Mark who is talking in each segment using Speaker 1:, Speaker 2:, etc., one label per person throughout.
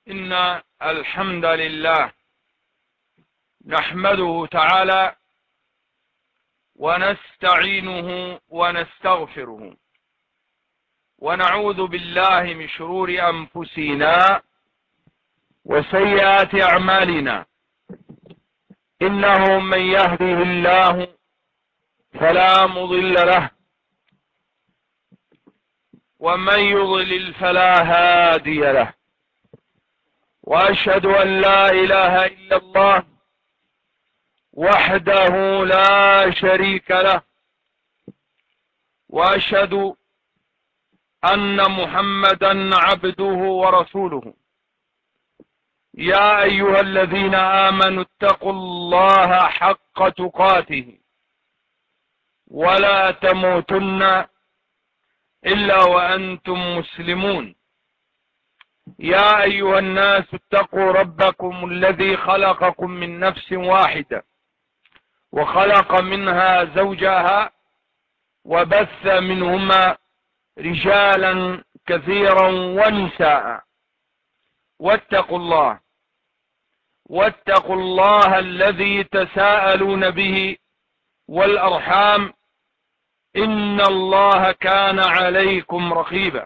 Speaker 1: إن الحمد لله نحمده تعالى ونستعينه ونستغفره ونعوذ بالله من شرور أنفسنا وسيئات أعمالنا. إنه من يهده الله فلا مضل له ومن يضلل فلا هادي له، وأشهد أن لا إله إلا الله وحده لا شريك له، وأشهد أن محمدا عبده ورسوله. يا أيها الذين آمنوا اتقوا الله حق تقاته ولا تموتن إلا وأنتم مسلمون. يا أيها الناس اتقوا ربكم الذي خلقكم من نفس واحدة وخلق منها زوجها وبث منهما رجالا كثيرا ونساء. واتقوا الله الذي تساءلون به والأرحام، إن الله كان عليكم رقيبا.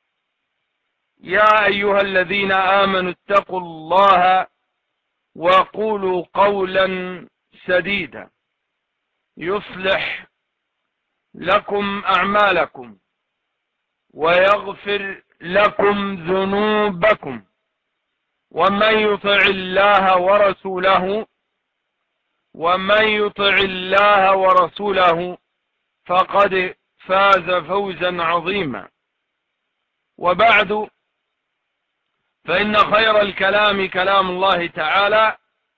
Speaker 1: يا أيها الذين آمنوا اتقوا الله وقولوا قولا سديدا يصلح لكم أعمالكم ويغفر لكم ذنوبكم، ومن يطع الله ورسوله فقد فاز فوزا عظيما. وبعد، فإن خير الكلام كلام الله تعالى،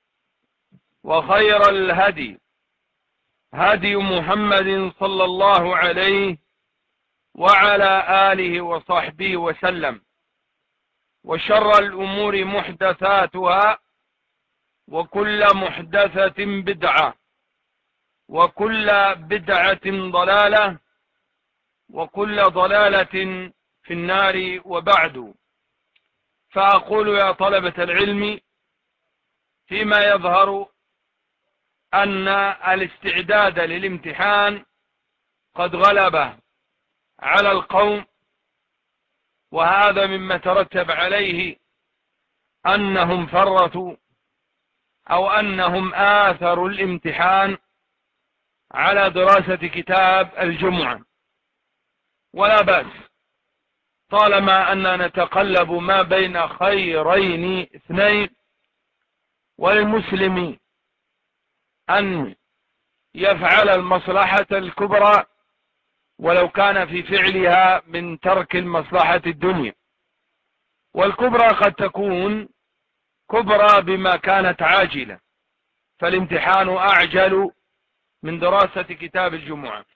Speaker 1: وخير الهدي هدي محمد صلى الله عليه وعلى آله وصحبه وسلم، وشر الأمور محدثاتها، وكل محدثة بدعة، وكل بدعة ضلالة، وكل ضلالة في النار. وبعد، فأقول يا طلبة العلم، فيما يظهر أن الاستعداد للامتحان قد غلب على القوم، وهذا مما ترتب عليه أنهم فرطوا أو أنهم آثروا الامتحان على دراسة كتاب الجمعة. ولا بأس، طالما أننا نتقلب ما بين خيرين اثنين، وللمسلم أن يفعل المصلحة الكبرى ولو كان في فعلها من ترك المصلحة الدنيا. والكبرى قد تكون كبرى بما كانت عاجلة، فالامتحان أعجل من دراسة كتاب الجمعة،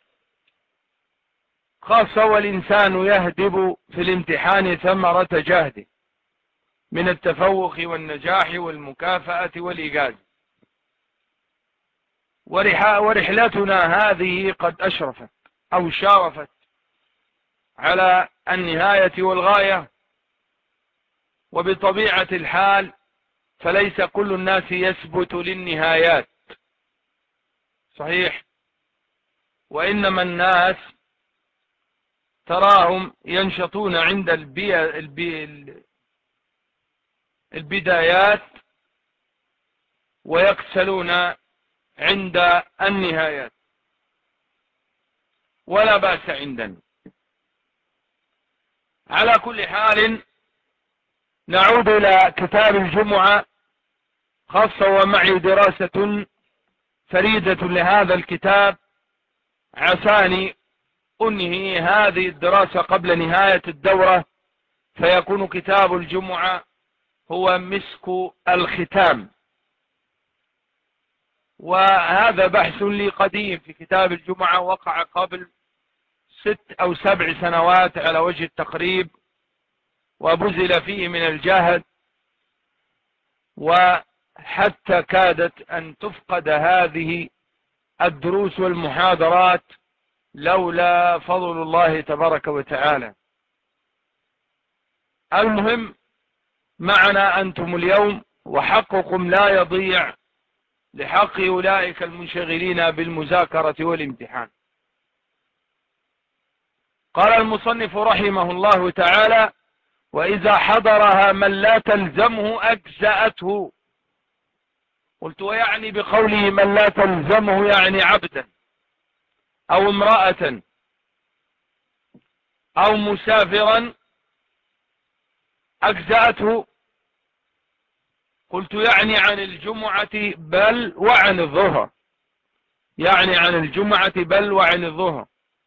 Speaker 1: خاصة والإنسان يهدب في الامتحان ثمرة جهده من التفوق والنجاح والمكافأة والإيجاز. ورحلتنا هذه قد أشرفت أو شارفت على النهاية والغاية، وبطبيعة الحال فليس كل الناس يثبت للنهايات، صحيح، وإنما الناس تراهم ينشطون عند البدايات ويكسلون عند النهايات. ولا بأس عندنا. على كل حال، نعود إلى كتاب الجمعة، خاصة ومعي دراسة فريدة لهذا الكتاب، عساني أنهي هذه الدراسة قبل نهاية الدورة، فيكون كتاب الجمعة هو مسك الختام. وهذا بحث لي قديم في كتاب الجمعة، وقع قبل 6 أو 7 سنوات على وجه التقريب، وبذل فيه من الجهد، وحتى كادت أن تفقد هذه الدروس والمحاضرات لولا فضل الله تبارك وتعالى. المهم معنا أنتم اليوم، وحقكم لا يضيع لحق أولئك المنشغلين بالمذاكرة والامتحان. قال المصنف رحمه الله تعالى: وإذا حضرها من لا تلزمه أجزأته. قلت ويعني بقوله من لا تلزمه يعني عبدا أو امرأة أو مسافرا أجزأته. قلت يعني عن الجمعة بل وعن الظهر، يعني عن الجمعة بل وعن الظهر.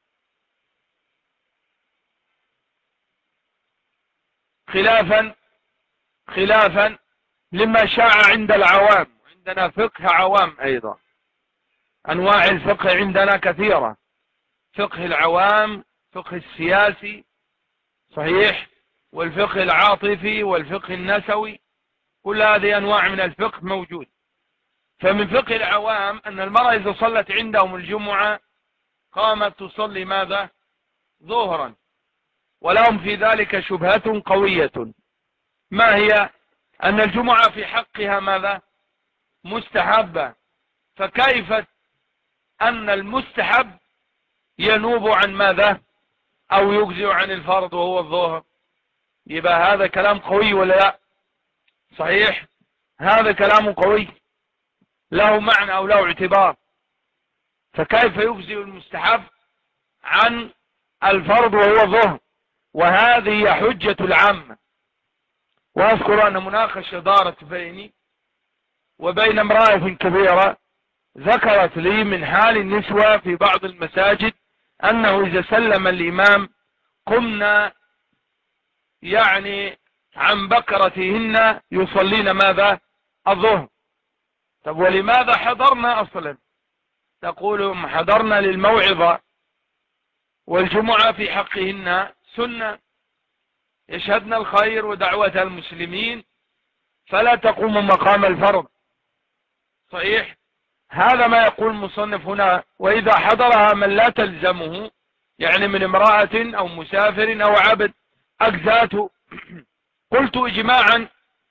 Speaker 1: خلافا لما شاع عند العوام. عندنا فقه عوام أيضا، أنواع الفقه عندنا كثيرة: فقه العوام، فقه السياسي، صحيح، والفقه العاطفي والفقه النسوي، كل هذه أنواع من الفقه موجود. فمن فقه العوام أن المرأة إذا صلت عندهم الجمعة قامت تصلي ماذا؟ ظهرا. ولهم في ذلك شبهة قوية. ما هي؟ أن الجمعة في حقها ماذا؟ مستحبة. فكيف أن المستحب ينوب عن ماذا؟ أو يجزئ عن الفرض وهو الظهر؟ يبقى هذا كلام قوي ولا لا؟ صحيح، هذا كلام قوي له معنى أو له اعتبار. فكيف يجزئ المستحب عن الفرض وهو الظهر؟ وهذه هي حجة العامة. وأذكر أن مناقشة دارت بيني وبين امرأة كبيرة ذكرت لي من حال النسوة في بعض المساجد أنه إذا سلم الإمام قمنا يعني عن بكرتهن يصلين ماذا؟ الظهر. طب ولماذا حضرنا أصلا؟ تقول حضرنا للموعظة، والجمعة في حقهن سنة يشهدن الخير ودعوة المسلمين، فلا تقوم مقام الفرض. صحيح، هذا ما يقول المصنف هنا: وإذا حضرها من لا تلزمه، يعني من امرأة أو مسافر أو عبد، أجزاته. قلت إجماعا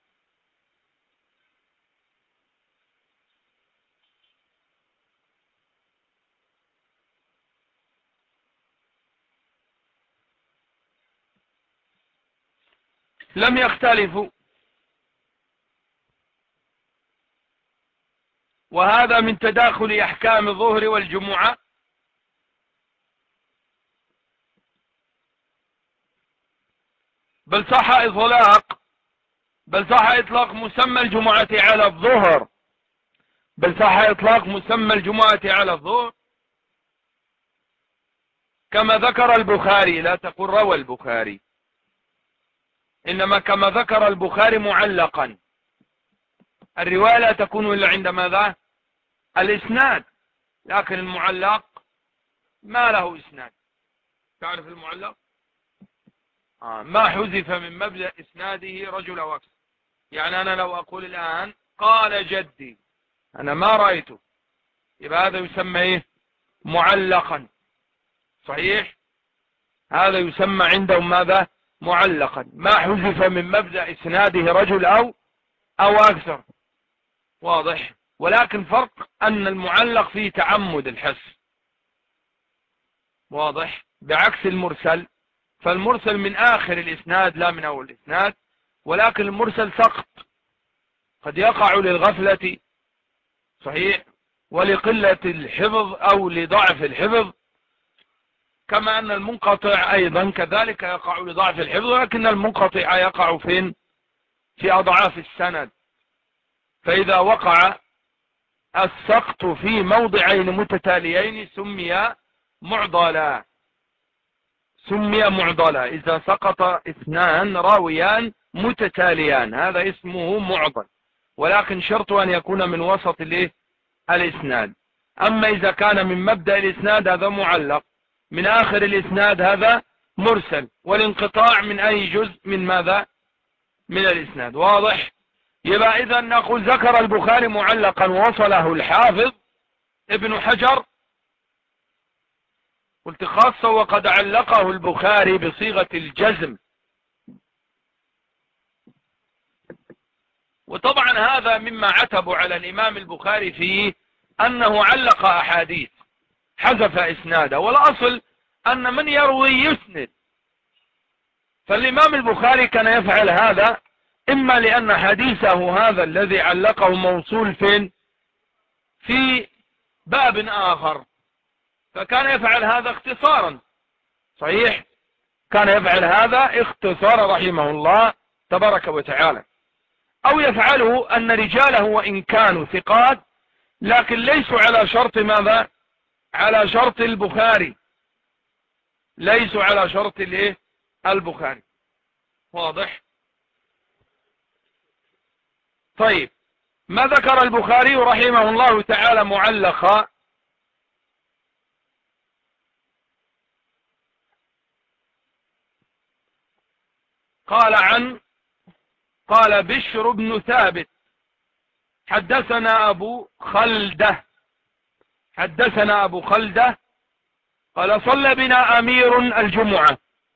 Speaker 1: لم يختلفوا، وهذا من تداخل أحكام الظهر والجمعة. بل صح إطلاق مسمى الجمعة على الظهر، كما ذكر البخاري. لا تقل روى البخاري، إنما كما ذكر البخاري معلقا. الرواية لا تكون إلا عند ماذا؟ الإسناد. لكن المعلق ما له إسناد. تعرف المعلق؟ ما حذف من مبدأ إسناده رجل أو أكثر. يعني أنا لو أقول الآن قال جدي، أنا ما رأيته، يبقى هذا يسمى إيه؟ معلقا. صحيح، هذا يسمى عندهم ماذا؟ معلقا. ما حذف من مبدأ إسناده رجل أو أكثر. واضح. ولكن فرق أن المعلق فيه تعمد الحذف، واضح، بعكس المرسل. فالمرسل من آخر الإسناد لا من أول الإسناد، ولكن المرسل سقط، قد يقع للغفلة، صحيح، ولقلة الحفظ أو لضعف الحفظ، كما أن المنقطع أيضا كذلك يقع لضعف الحفظ، ولكن المنقطع يقع فين؟ في أضعاف السند. فإذا وقع السقط في موضعين متتاليين سمي معضلا. إذا سقط اثنان راويان متتاليان هذا اسمه معضل، ولكن شرط أن يكون من وسط الإسناد. أما إذا كان من مبدأ الإسناد هذا معلق، من آخر الإسناد هذا مرسل، والانقطاع من أي جزء من ماذا؟ من الإسناد. واضح. يبقى إذا نقول ذكر البخاري معلقا ووصله الحافظ ابن حجر. قلت خاصة وقد علقه البخاري بصيغة الجزم، وطبعا هذا مما عتبوا على الإمام البخاري فيه أنه علق أحاديث حذف إسناده، والأصل أن من يروي يسند. فالإمام البخاري كان يفعل هذا إما لأن حديثه هذا الذي علقه موصول في باب آخر، فكان يفعل هذا اختصارا. صحيح، كان يفعل هذا اختصارا رحمه الله تبارك وتعالى. أو يفعله أن رجاله وإن كانوا ثقات لكن ليسوا على شرط ماذا؟ على شرط البخاري، ليسوا على شرط البخاري. واضح؟ طيب، ما ذكر البخاري رحمه الله تعالى معلقا؟ قال بشر بن ثابت حدثنا أبو خلدة قال صلى بنا أمير الجمعة،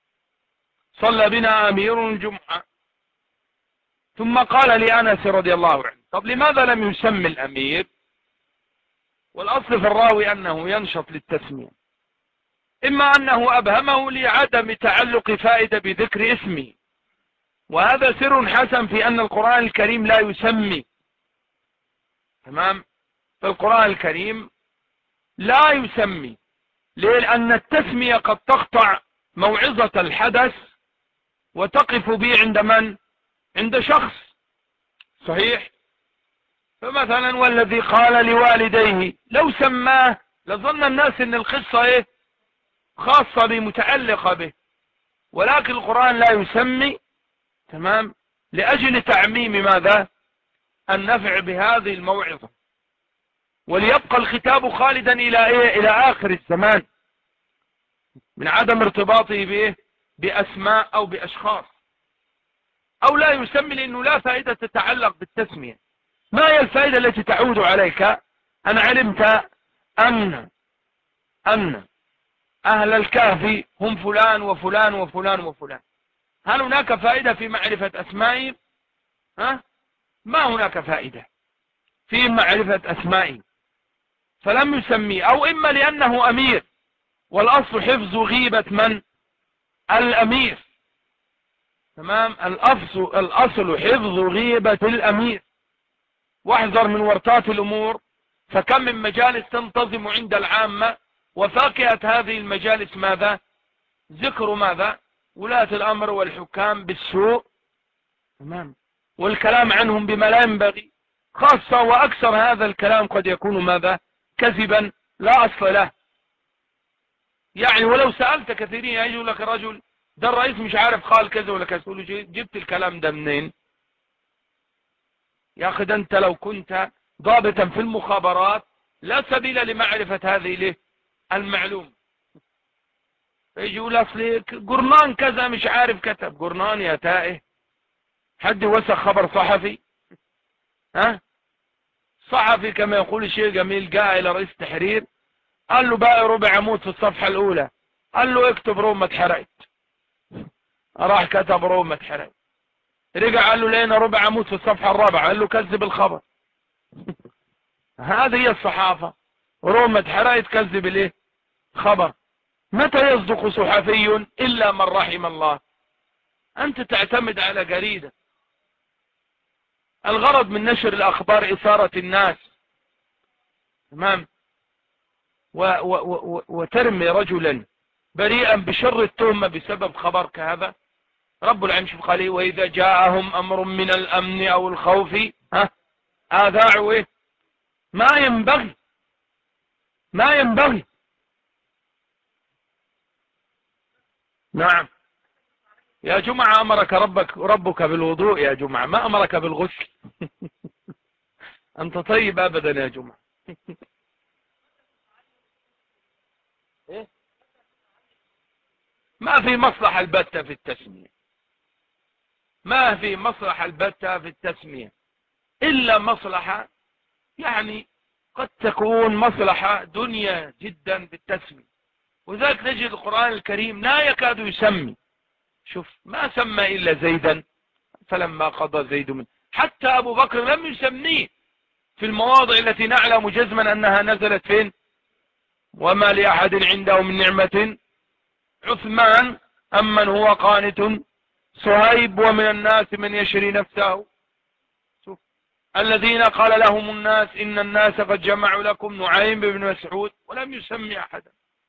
Speaker 1: ثم قال لأنس رضي الله عنه: طب لماذا لم يسمي الأمير؟ والأصل في الراوي أنه ينشط للتسمية، إما أنه أبهمه لعدم تعلق فائدة بذكر اسمه، وهذا سر حسن في أن القرآن الكريم لا يسمي. تمام؟ فالقرآن الكريم لا يسمي، لأن التسمية قد تقطع موعظة الحدث وتقف به عند من؟ عند شخص. صحيح؟ فمثلا والذي قال لوالديه، لو سماه لظن الناس ان القصة خاصة بمتعلقة به، ولكن القرآن لا يسمي. تمام؟ لأجل تعميم ماذا؟ النفع بهذه الموعظة، وليبقى الختاب خالدا إلى آخر الزمان من عدم ارتباطه بأسماء أو بأشخاص. أو لا يسمي لأنه لا فائدة تتعلق بالتسمية. ما هي الفائدة التي تعود عليك أن علمت أن أهل الكهف هم فلان وفلان وفلان وفلان؟ هل هناك فائدة في معرفة أسمائهم؟ ما هناك فائدة في معرفة أسمائهم، فلم يسمي. أو إما لأنه أمير، والأصل حفظ غيبة من؟ الأمير. تمام؟ الأصل حفظ غيبة الأمير، واحذر من ورطات الأمور، فكم من مجالس تنتظم عند العامة وفاكهة هذه المجالس ماذا؟ ذكر ماذا؟ ولاة الأمر والحكام بالسوء. تمام؟ والكلام عنهم بما لا ينبغي، خاصة وأكثر هذا الكلام قد يكون ماذا؟ كذبا لا أصل له. يعني ولو سألت كثيرين يقول لك الرجل ده الرئيس مش عارف قال كذا ولا كذا، تقول له جبت الكلام ده منين؟ يا أخي ده أنت لو كنت ضابطا في المخابرات لا سبيل لمعرفة هذه المعلومة. فيجي يقول أصلي جورنان كذا مش عارف كتب. جورنان يا تائه؟ حد وثق خبر صحفي؟ صحفي كما يقول الشيخ جميل جاء إلى رئيس التحرير قال له بقى ربع عمود في الصفحة الأولى، قال له اكتب روما اتحرقت. راح كتب روما اتحرقت. رجع قال له لقينا ربع عمود في الصفحة الرابعة، قال له كذب الخبر. هذه هي الصحافة، روما اتحرقت كذب خبر. متى يصدق صحفي إلا من رحم الله؟ أنت تعتمد على جريدة. الغرض من نشر الأخبار إثارة الناس. تمام؟ وترمي رجلا بريئا بشر التهمة بسبب خبر كهذا. رب العالمين شوف قال: وإذا جاءهم أمر من الأمن أو الخوف آذاعوا ما ينبغي. نعم يا جمعة، أمرك ربك بالوضوء يا جمعة، ما أمرك بالغسل. أنت طيب أبدا يا جمعة. ما في مصلحة البتة في التسمية، ما في مصلحة البتة في التسمية إلا مصلحة، يعني قد تكون مصلحة دنيا جدا بالتسمية. وذلك نجد القرآن الكريم لا يكاد يسمي. شوف، ما سمى إلا زيدا فلما قضى زيد منه. حتى أبو بكر لم يسميه في المواضع التي نعلم جزما أنها نزلت فين. وما لأحد عنده من نعمة. عثمان أمن هو قانت. صهيب ومن الناس من يشري نفسه. شوف الذين قال لهم الناس إن الناس قد جمعوا لكم. نعيم بن مسعود ولم يسمي أحدا.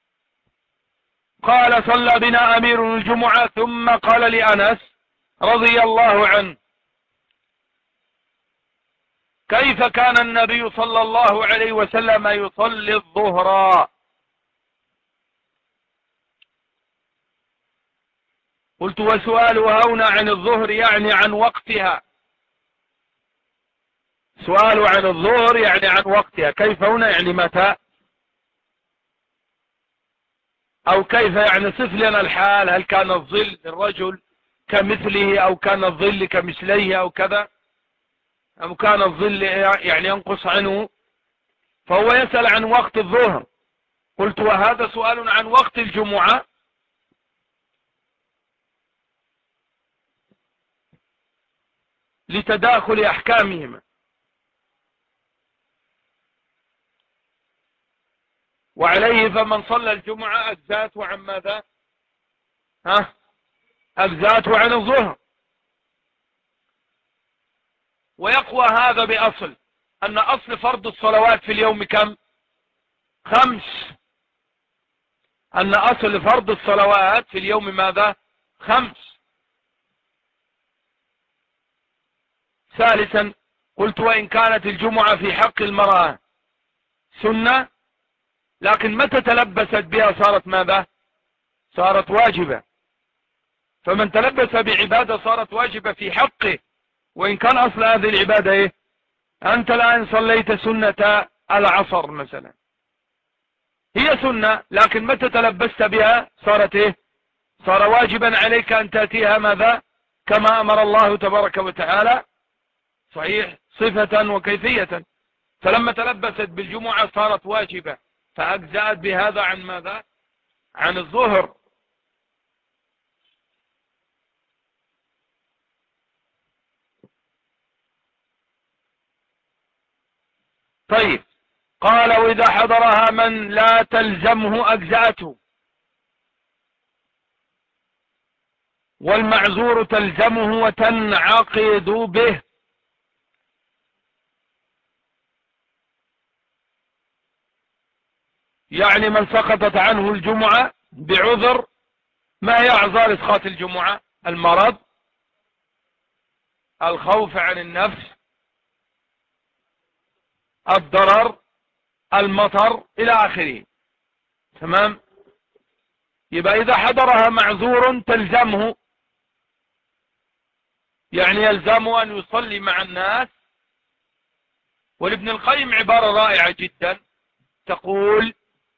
Speaker 1: قال صلى بنا أمير الجمعة ثم قال لأنس رضي الله عنه كيف كان النبي صلى الله عليه وسلم يصلي الظهر؟ قلت وسؤاله هنا عن الظهر يعني عن وقتها. سؤال عن الظهر يعني عن وقتها. كيف هنا يعني متى او كيف يعني صف لنا الحال. هل كان الظل للرجل كمثله او كان الظل كمثليه او كذا او كان الظل يعني ينقص عنه. فهو يسأل عن وقت الظهر. قلت وهذا سؤال عن وقت الجمعة. لتداخل احكامهما. وعليه فمن صلى الجمعة أجزاته عن ماذا؟ أجزاته عن الظهر. ويقوى هذا بأصل أن أصل فرض الصلوات في اليوم كم؟ 5. أن أصل فرض الصلوات في اليوم ماذا؟ 5. ثالثا قلت وإن كانت الجمعة في حق المرأة سنة لكن متى تلبست بها صارت ماذا؟ صارت واجبة. فمن تلبس بعبادة صارت واجبة في حقه وإن كان أصل هذه العبادة إيه؟ أنت الآن صليت سنة العصر مثلا هي سنة لكن متى تلبست بها صارت إيه؟ صار واجبا عليك أن تأتيها ماذا؟ كما أمر الله تبارك وتعالى. صحيح صفة وكيفية. فلما تلبست بالجمعة صارت واجبة فأجزأت بهذا عن ماذا؟ عن الظهر. طيب قال وإذا حضرها من لا تلزمه أجزأته والمعذور تلزمه وتنعقد به. يعني من سقطت عنه الجمعة بعذر. ما هي أعذار إسقاط الجمعة؟ المرض، الخوف عن النفس، الضرر، المطر إلى آخره. تمام. يبقى إذا حضرها معذور تلزمه يعني يلزمه أن يصلي مع الناس. ولابن القيم عبارة رائعة جدا تقول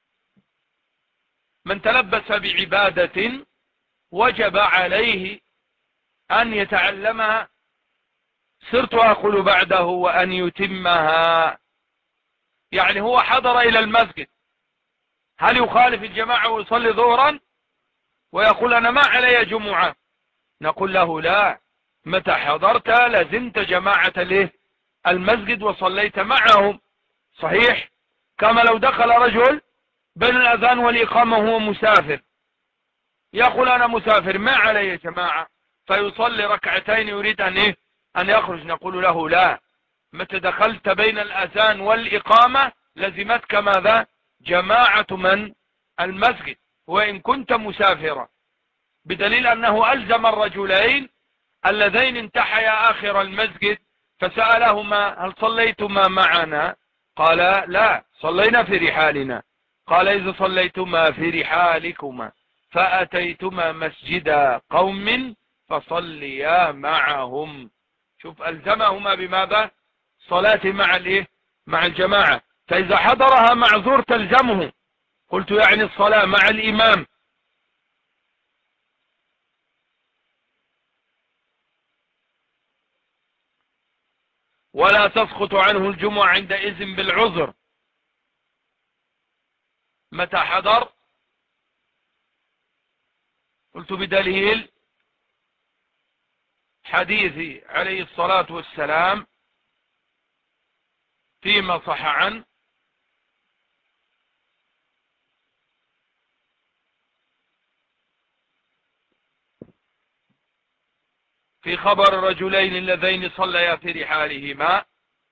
Speaker 1: من تلبس بعبادة وجب عليه أن يتعلمها صرت أقول بعده وأن يتمها. يعني هو حضر إلى المسجد هل يخالف الجماعة ويصلي ظهرا ويقول أنا ما علي جمعة؟ نقول له لا. متى حضرت لزمت جماعة المسجد وصليت معهم. صحيح. كما لو دخل رجل بين الأذان والإقامة وهو مسافر يقول أنا مسافر ما علي جماعة فيصلي ركعتين يريد أن يخرج. نقول له لا. متى دخلت بين الأذان والإقامة لزمتك ماذا؟ جماعة من؟ المسجد وإن كنت مسافرا. بدليل أنه ألزم الرجلين اللذين انتحيا آخر المسجد فسألهما هل صليتما معنا؟ قال لا صلينا في رحالنا. قال إذا صليتما في رحالكما فأتيتما مسجد قوم فصليا معهم. شوف ألزمهما بماذا؟ صلاة مع الجماعة. فإذا حضرها معذور تلزمه. قلت يعني الصلاة مع الإمام. ولا تسقط عنه الجمعة عند إذن بالعذر. متى حضر؟ قلت بدليل حديث عليه الصلاة والسلام فيما صح عنه في خبر الرجلين اللذين صليا في رحالهما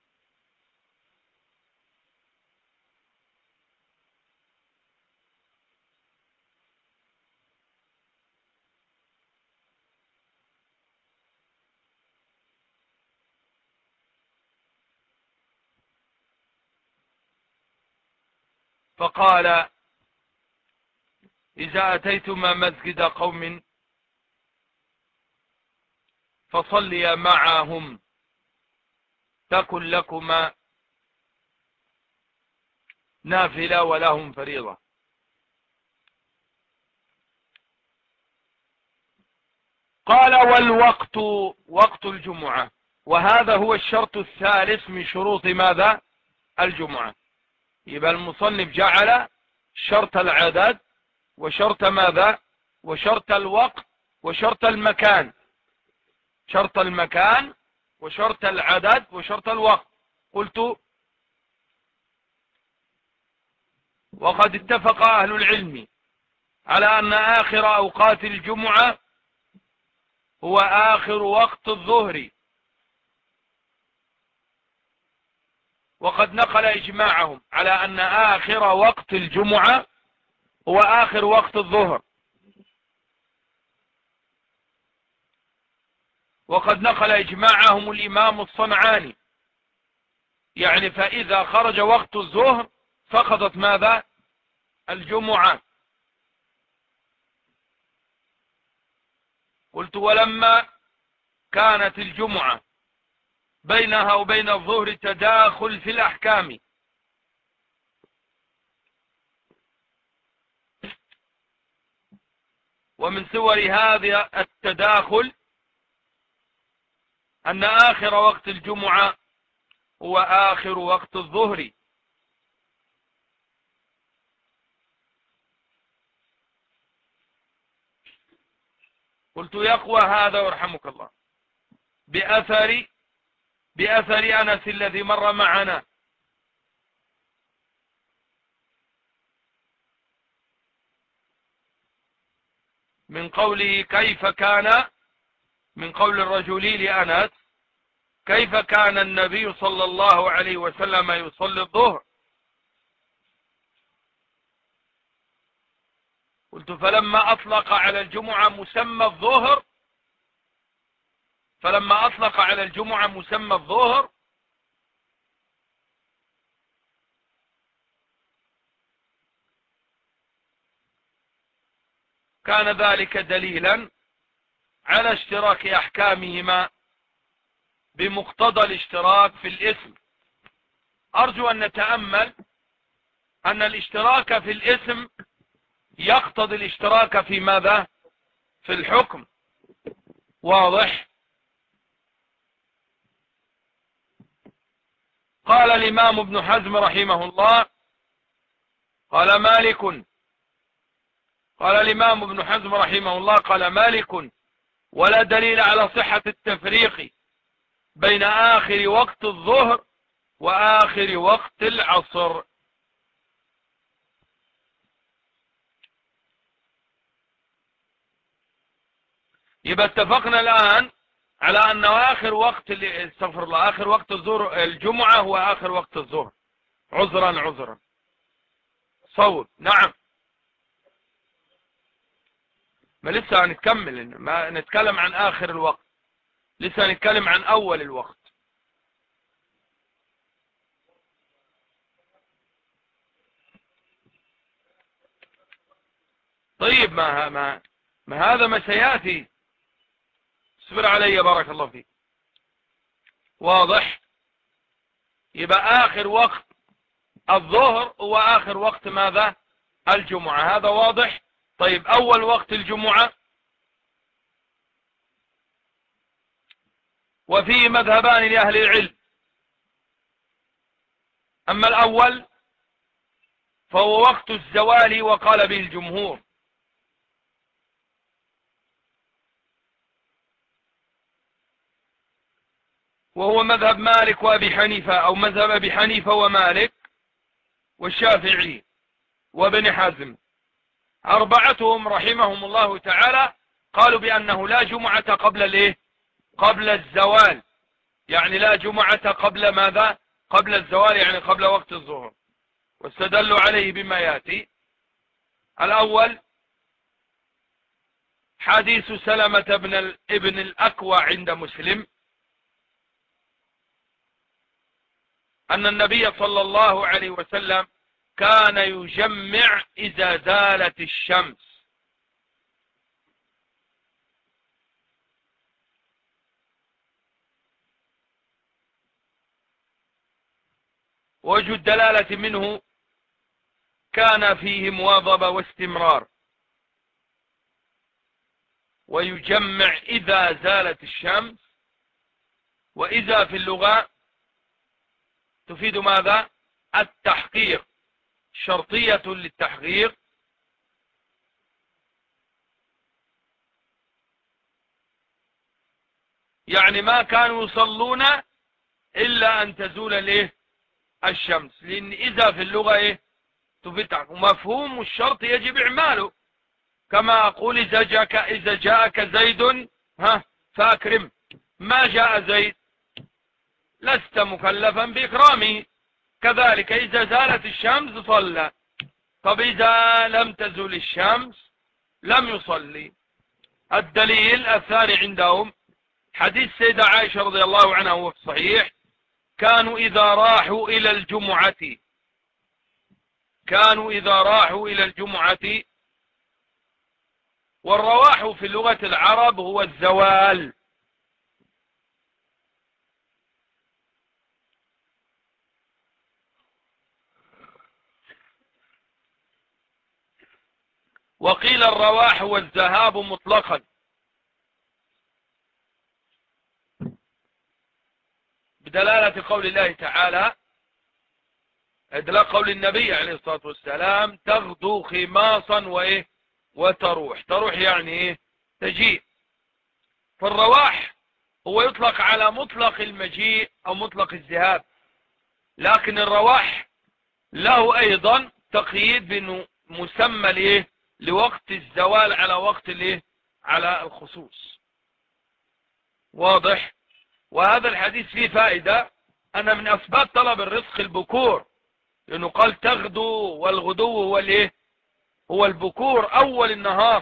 Speaker 1: فقال إذا أتيتما مسجد قوم فصليا معهم تكن لكما نافلة ولهم فريضة. قال والوقت وقت الجمعة، وهذا هو الشرط الثالث من شروط ماذا؟ الجمعة. يبقى المصنف جعل شرط العدد وشرط ماذا؟ وشرط الوقت وشرط المكان، شرط المكان وشرط العدد وشرط الوقت. قلت وقد اتفق أهل العلم على أن آخر أوقات الجمعة هو آخر وقت الظهر، وقد نقل إجماعهم على أن آخر وقت الجمعة هو آخر وقت الظهر، وقد نقل إجماعهم الإمام الصنعاني، يعني فإذا خرج وقت الظهر سقطت ماذا؟ الجمعة. قلت ولما كانت الجمعة بينها وبين الظهر تداخل في الأحكام، ومن صور هذا التداخل أن آخر وقت الجمعة هو آخر وقت الظهر. قلت يقوى هذا ورحمك الله بأثر أنس الذي مر معنا، من قوله كيف كان، من قول الرجل لأنس كيف كان النبي صلى الله عليه وسلم يصلي الظهر؟ قلت فلما أطلق على الجمعة مسمى الظهر، فلما أطلق على الجمعة مسمى الظهر كان ذلك دليلا على اشتراك أحكامهما بمقتضى الاشتراك في الاسم. أرجو أن نتأمل أن الاشتراك في الاسم يقتضي الاشتراك في ماذا؟ في الحكم. واضح؟ قال الإمام ابن حزم رحمه الله قال الإمام ابن حزم رحمه الله قال مالك ولا دليل على صحة التفريق بين آخر وقت الظهر وآخر وقت العصر. يبقى اتفقنا الآن على أن آخر وقت آخر وقت الظهر الجمعة هو آخر وقت الظهر. عذرا صوت. نعم، ما لسه هنكمل، ما نتكلم عن آخر الوقت، لسه هنتكلم عن أول الوقت. طيب ما هذا ما سيأتي، اصبر علي بارك الله فيك. واضح؟ يبقى آخر وقت الظهر هو آخر وقت ماذا؟ الجمعة. هذا واضح؟ طيب أول وقت الجمعة وفيه مذهبان لأهل العلم، أما الأول فهو وقت الزوال وقال به الجمهور، وهو مذهب مالك وأبي حنيفة، أو مذهب أبي حنيفة ومالك والشافعي وابن حزم، أربعتهم رحمهم الله تعالى قالوا بأنه لا جمعة قبل الايه؟ قبل الزوال. يعني لا جمعة قبل ماذا؟ قبل الزوال، يعني قبل وقت الظهر. واستدلوا عليه بما يأتي. الأول حديث سلمة ابن الأكوع عند مسلم أن النبي صلى الله عليه وسلم كان يجمع إذا زالت الشمس. وجه الدلالة منه كان فيه مواظبة واستمرار. ويجمع إذا زالت الشمس، وإذا في اللغة تفيد ماذا؟ التحقيق، شرطية للتحقيق. يعني ما كانوا يصلون إلا أن تزول الايه؟ الشمس. لأن إذا في اللغة ايه؟ تفيد تحقيق، ومفهوم الشرط يجب إعماله. كما أقول إذا جاءك زيد فأكرم. ما جاء زيد لست مكلفا بإكرامه. كذلك إذا زالت الشمس صلى. طب إذا لم تزل الشمس لم يصلي. الدليل الثاني عندهم حديث سيدة عائشة رضي الله عنها وهو في الصحيح: كانوا إذا راحوا إلى الجمعة. والرواح في لغة العرب هو الزوال. وقيل الرواح هو الذهاب مطلقا، بدلالة قول الله تعالى، ادلاء قول النبي عليه الصلاة والسلام: تغدو خماصا وإيه؟ وتروح. تروح يعني إيه؟ تجيء. فالرواح هو يطلق على مطلق المجيء أو مطلق الذهاب، لكن الرواح له أيضا تقييد بأنه مسمى لإيه؟ لوقت الزوال على وقت الإيه؟ على الخصوص. واضح؟ وهذا الحديث فيه فائدة أن من أسباب طلب الرزق البكور، لأنه قال تغدو، والغدو هو الإيه؟ هو البكور، أول النهار.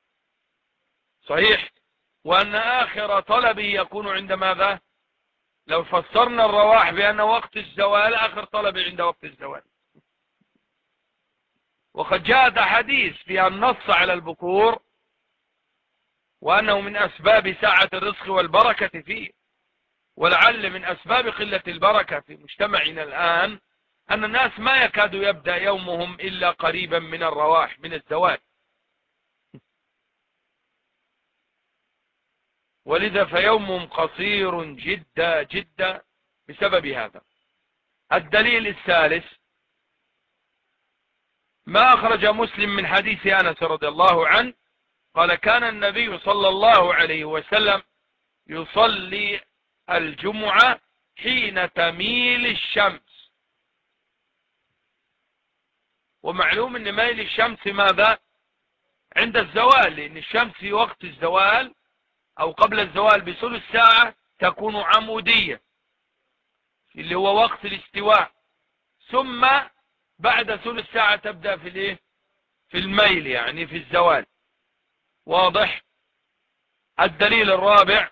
Speaker 1: صحيح. وأن آخر طلبه يكون عند ماذا؟ لو فسرنا الرواح بأن وقت الزوال، آخر طلبه عند وقت الزوال. وقد جاءت حديث فيها النص على البكور، وأنه من أسباب ساعة الرزق والبركة فيه. ولعل من أسباب قلة البركة في مجتمعنا الآن أن الناس ما يكاد يبدأ يومهم إلا قريبا من الرواح، من الزوال. ولذا فيومهم قصير جدا جدا بسبب هذا. الدليل الثالث ما أخرج مسلم من حديث أنس رضي الله عنه قال: كان النبي صلى الله عليه وسلم يصلي الجمعة حين تميل الشمس. ومعلوم أن ميل الشمس ماذا؟ عند الزوال، لأن الشمس في وقت الزوال أو قبل الزوال بثلث ساعة تكون عمودية، اللي هو وقت الاستواء، ثم بعد ثلث ساعة تبدأ في الايه؟ في الميل، يعني في الزوال. واضح؟ الدليل الرابع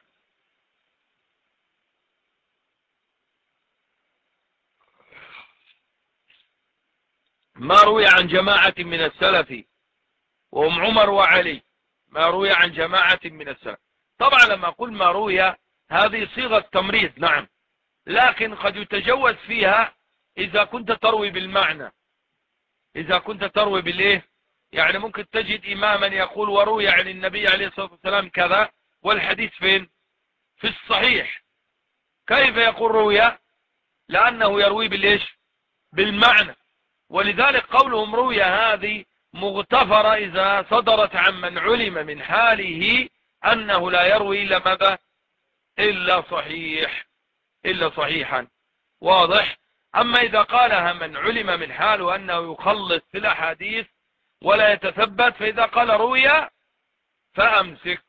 Speaker 1: ما روي عن جماعة من السلف وهم عمر وعلي. ما روي عن جماعة من السلف. طبعا لما أقول ما روي، هذه صيغة تمريض، نعم، لكن قد يتجوز فيها إذا كنت تروي بالمعنى، إذا كنت تروي بالإيه؟ يعني ممكن تجد إماما يقول وروي عن النبي عليه الصلاة والسلام كذا، والحديث فين؟ في الصحيح. كيف يقول روي؟ لأنه يروي بالإيش؟ بالمعنى. ولذلك قولهم روي هذه مغتفرة إذا صدرت عن من علم من حاله أنه لا يروي إلا ماذا؟ إلا صحيح. إلا صحيحا. واضح؟ أما إذا قالها من علم من حاله أنه يخلط في الأحاديث ولا يتثبت، فإذا قال روي فأمسك.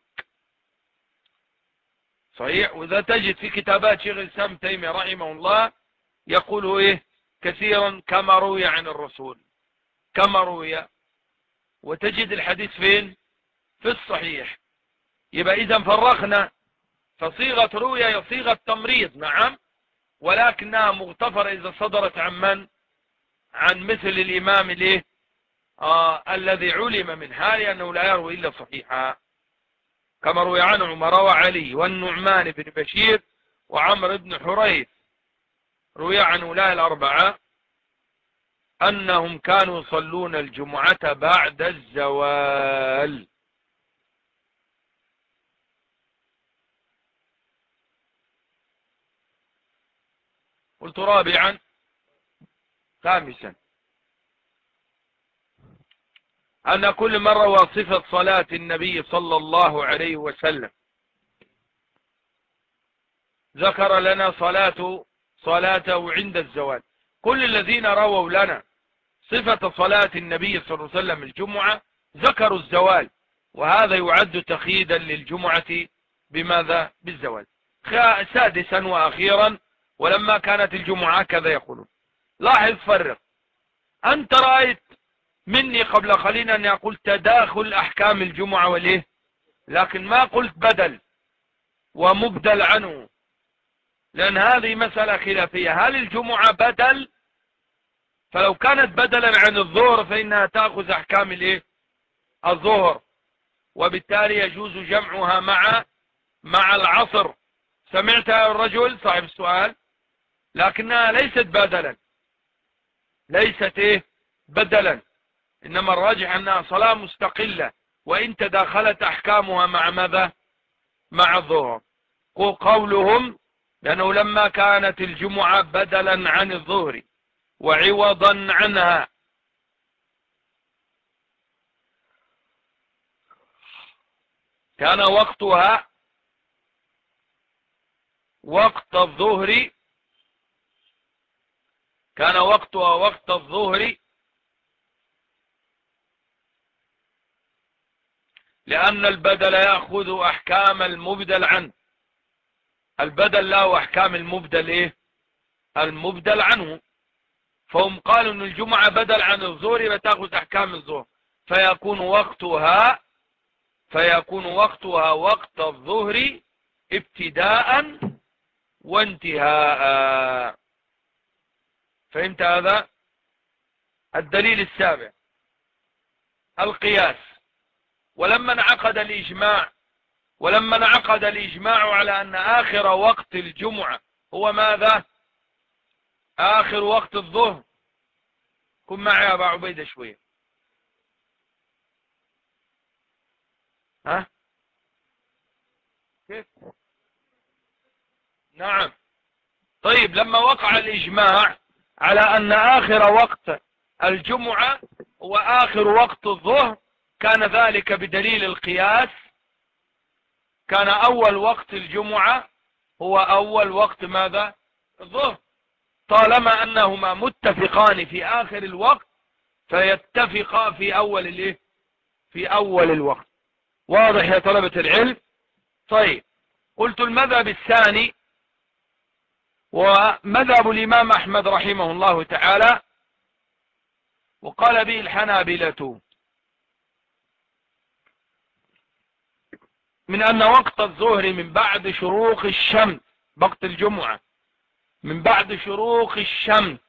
Speaker 1: صحيح. وإذا تجد في كتابات شيخ الإسلام تيمية رحمه الله يقول إيه كثيرا كما روي عن الرسول، كما روي، وتجد الحديث فين؟ في الصحيح. يبقى إذا فرقنا، فصيغة روي هي صيغة تمريض، نعم، ولكنها مغتفرة إذا صدرت عن من؟ عن مثل الإمام الايه الذي علم من حاله أنه لا يروي إلا صحيحا، كما روي عن عمر وعلي والنعمان بن بشير وعمر بن حريث، روي عن أولئك الأربعة أنهم كانوا يصلون الجمعة بعد الزوال. قلت رابعا. خامسا أن كل مرة وصفة صلاة النبي صلى الله عليه وسلم ذكر لنا صلاته عند الزوال. كل الذين رووا لنا صفة صلاة النبي صلى الله عليه وسلم الجمعة ذكروا الزوال، وهذا يعد تقييدا للجمعة بماذا؟ بالزوال. سادسا وأخيرا، ولما كانت الجمعة كذا يقولون. لاحظ فرق، أنت رأيت مني قبل قليل أن يقول تداخل أحكام الجمعة والإيه، لكن ما قلت بدل ومبدل عنه، لأن هذه مسألة خلافية. هل الجمعة بدل؟ فلو كانت بدلا عن الظهر فإنها تأخذ أحكام الإيه؟ الظهر، وبالتالي يجوز جمعها مع العصر. سمعت الرجل صاحب السؤال؟ لكنها ليست بدلا، ليست إيه؟ بدلا، إنما الراجح أنها صلاة مستقلة، وإن تداخلت أحكامها مع ماذا؟ مع الظهر. قولهم لأنه لما كانت الجمعة بدلا عن الظهر وعوضا عنها كان وقتها وقت الظهر، كان وقتها وقت الظهر، لأن البدل يأخذ أحكام المبدل عنه. البدل له أحكام المبدل إيه؟ المبدل عنه. فهم قالوا أن الجمعة بدل عن الظهر وتأخذ أحكام الظهر، فيكون وقتها وقت الظهر ابتداء وانتهاء. فهمت هذا؟ الدليل السابع القياس. ولما انعقد الإجماع على أن آخر وقت الجمعة هو ماذا؟ آخر وقت الظهر. كن معي يا أبا عبيدة شوية. ها؟ كيف؟ نعم. طيب لما وقع الإجماع على أن آخر وقت الجمعة هو آخر وقت الظهر، كان ذلك بدليل القياس. كان أول وقت الجمعة هو أول وقت ماذا؟ الظهر. طالما أنهما متفقان في آخر الوقت فيتفقا في أول الوقت. واضح يا طلبة العلم؟ طيب، قلت المذهب الثاني ومذهب الإمام أحمد رحمه الله تعالى، وقال به الحنابلة، من أن وقت الظهر من بعد شروق الشمس، وقت الجمعة من بعد شروق الشمس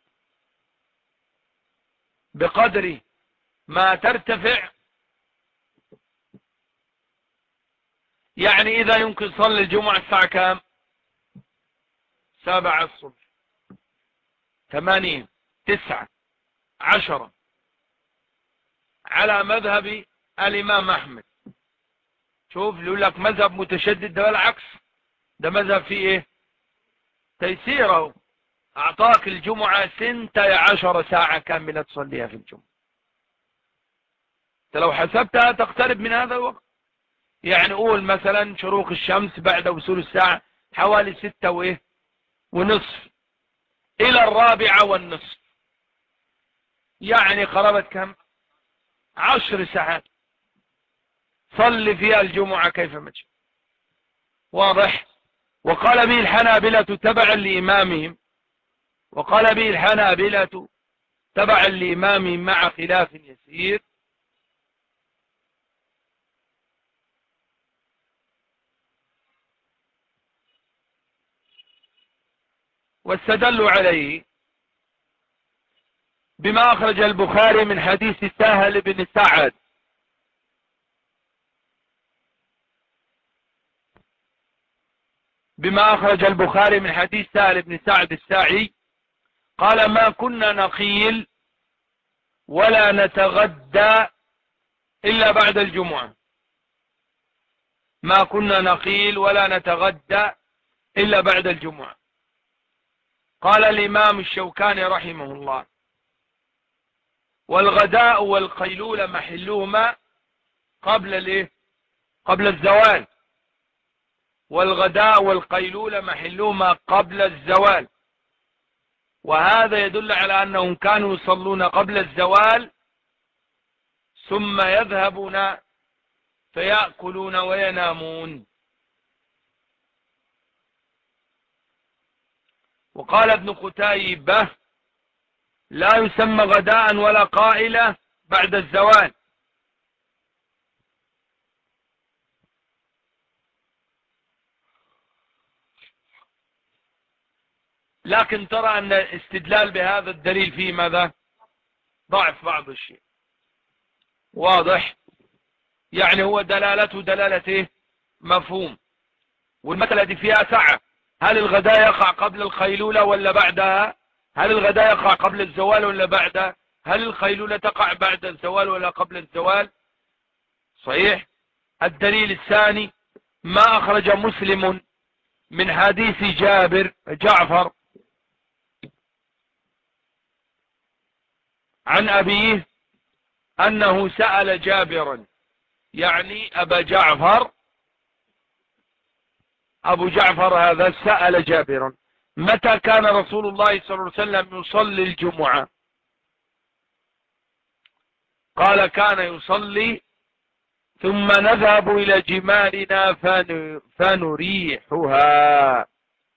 Speaker 1: بقدر ما ترتفع. يعني إذا يمكن صلي الجمعة الساعة كام؟ 7 الصبح، 8، 9، 10، على مذهب الإمام أحمد. شوف، يقول لك مذهب متشدد، ده بالعكس، ده مذهب فيه ايه؟ تيسيره. اعطاك الجمعة 12 ساعة كاملة تصليها في الجمعة. انت لو حسبتها تقترب من هذا الوقت. يعني قول مثلا شروق الشمس بعد وصول الساعة حوالي 6 ونصف إلى 4:30، يعني قرابة كم؟ 10 ساعات صل فيها الجمعة كيفما تشاء. واضح؟ وقال به الحنابلة تبعا لإمامهم، وقال به الحنابلة تبعا لإمامهم مع خلاف يسير، واستدلوا عليه بما أخرج البخاري من حديث سهل بن سعد من حديث سهل بن سعد الساعي قال: ما كنا نقيل ولا نتغدى إلا بعد الجمعة. ما كنا نقيل ولا نتغدى إلا بعد الجمعة. قال الإمام الشوكاني رحمه الله: والغداء والقيلولة محلهما قبل الزوال. والغداء والقيلولة محلهما قبل الزوال، وهذا يدل على أنهم كانوا يصلون قبل الزوال ثم يذهبون فيأكلون وينامون. وقال ابن قتيبة: لا يسمى غداء ولا قائلة بعد الزوال. لكن ترى أن الاستدلال بهذا الدليل فيه ماذا؟ ضعف بعض الشيء. واضح؟ يعني هو دلالته دلالته مفهوم، والمسألة دي فيها سعة. هل الغداء يقع قبل القيلولة ولا بعدها؟ هل الغداء يقع قبل الزوال ولا بعدها؟ هل القيلولة تقع بعد الزوال ولا قبل الزوال؟ صحيح. الدليل الثاني ما أخرج مسلم من حديث جعفر عن أبيه أنه سأل جابرا، يعني أبو جعفر هذا سأل جابرا: متى كان رسول الله صلى الله عليه وسلم يصلي الجمعة؟ قال: كان يصلي ثم نذهب إلى جمالنا فنريحها.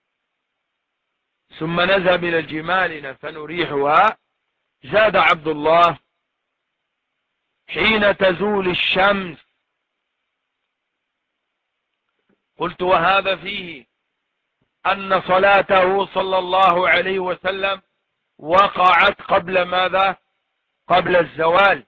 Speaker 1: ثم نذهب إلى جمالنا فنريحها. زاد عبد الله: حين تزول الشمس. قلت: وهذا فيه أن صلاته صلى الله عليه وسلم وقعت قبل ماذا؟ قبل الزوال.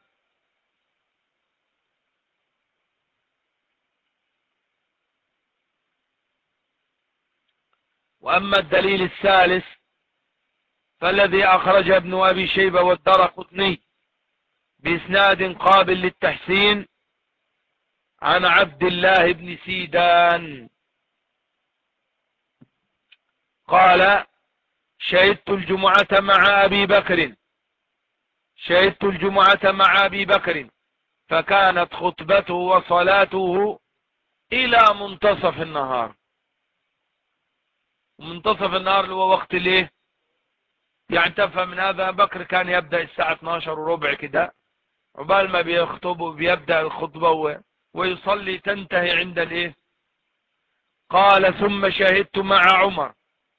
Speaker 1: وأما الدليل الثالث فالذي أخرج ابن أبي شيبة والدارقطني بإسناد قابل للتحسين عن عبد الله بن سيدان قال: شهدت الجمعة مع أبي بكر فكانت خطبته وصلاته إلى منتصف النهار. منتصف النهار اللي هو وقت ليه؟ يعني تفهم من هذا بكر كان يبدأ الساعة 12:15 كده، عقبال ما بيخطب وبيبدأ الخطبة ويصلي تنتهي عند الايه؟ قال: ثم شهدت مع عمر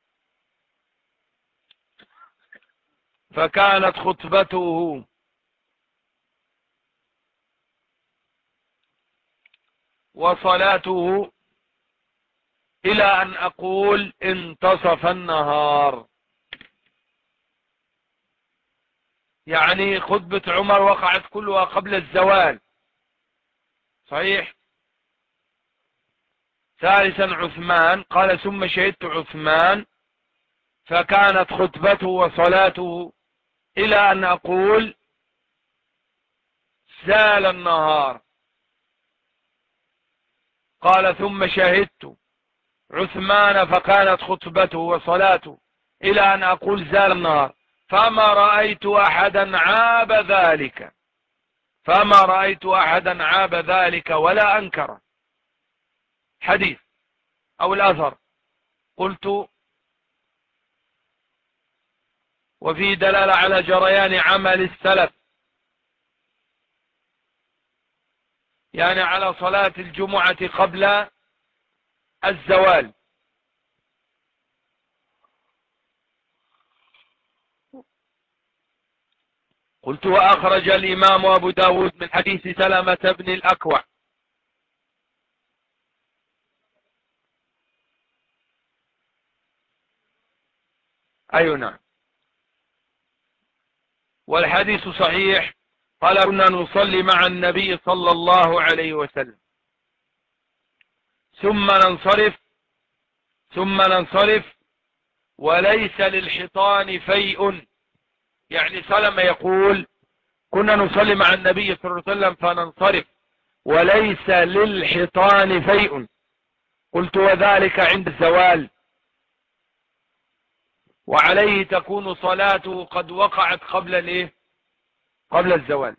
Speaker 1: فكانت خطبته وصلاته إلى أن أقول انتصف النهار. يعني خطبة عمر وقعت كلها قبل الزوال. صحيح. ثالثا عثمان قال: ثم شهدت عثمان فكانت خطبته وصلاته إلى أن أقول زال النهار. قال: ثم شهدت عثمان فكانت خطبته وصلاته إلى أن أقول زال النهار فما رأيت أحدا عاب ذلك ولا أنكر. حديث أو الأثر. قلت: وفيه دلالة على جريان عمل السلف، يعني على صلاة الجمعة قبل الزوال. قلت وأخرج الإمام أبو داود من حديث سلمة بن الأكوع. أي نعم. والحديث صحيح. قال كنا نصلي مع النبي صلى الله عليه وسلم ثم ننصرف وليس للحيطان فيء. يعني سلمة يقول كنا نصلي مع النبي صلى الله عليه وسلم فننصرف وليس للحيطان فيء. قلت وذلك عند الزوال، وعليه تكون صلاته قد وقعت قبل الزوال.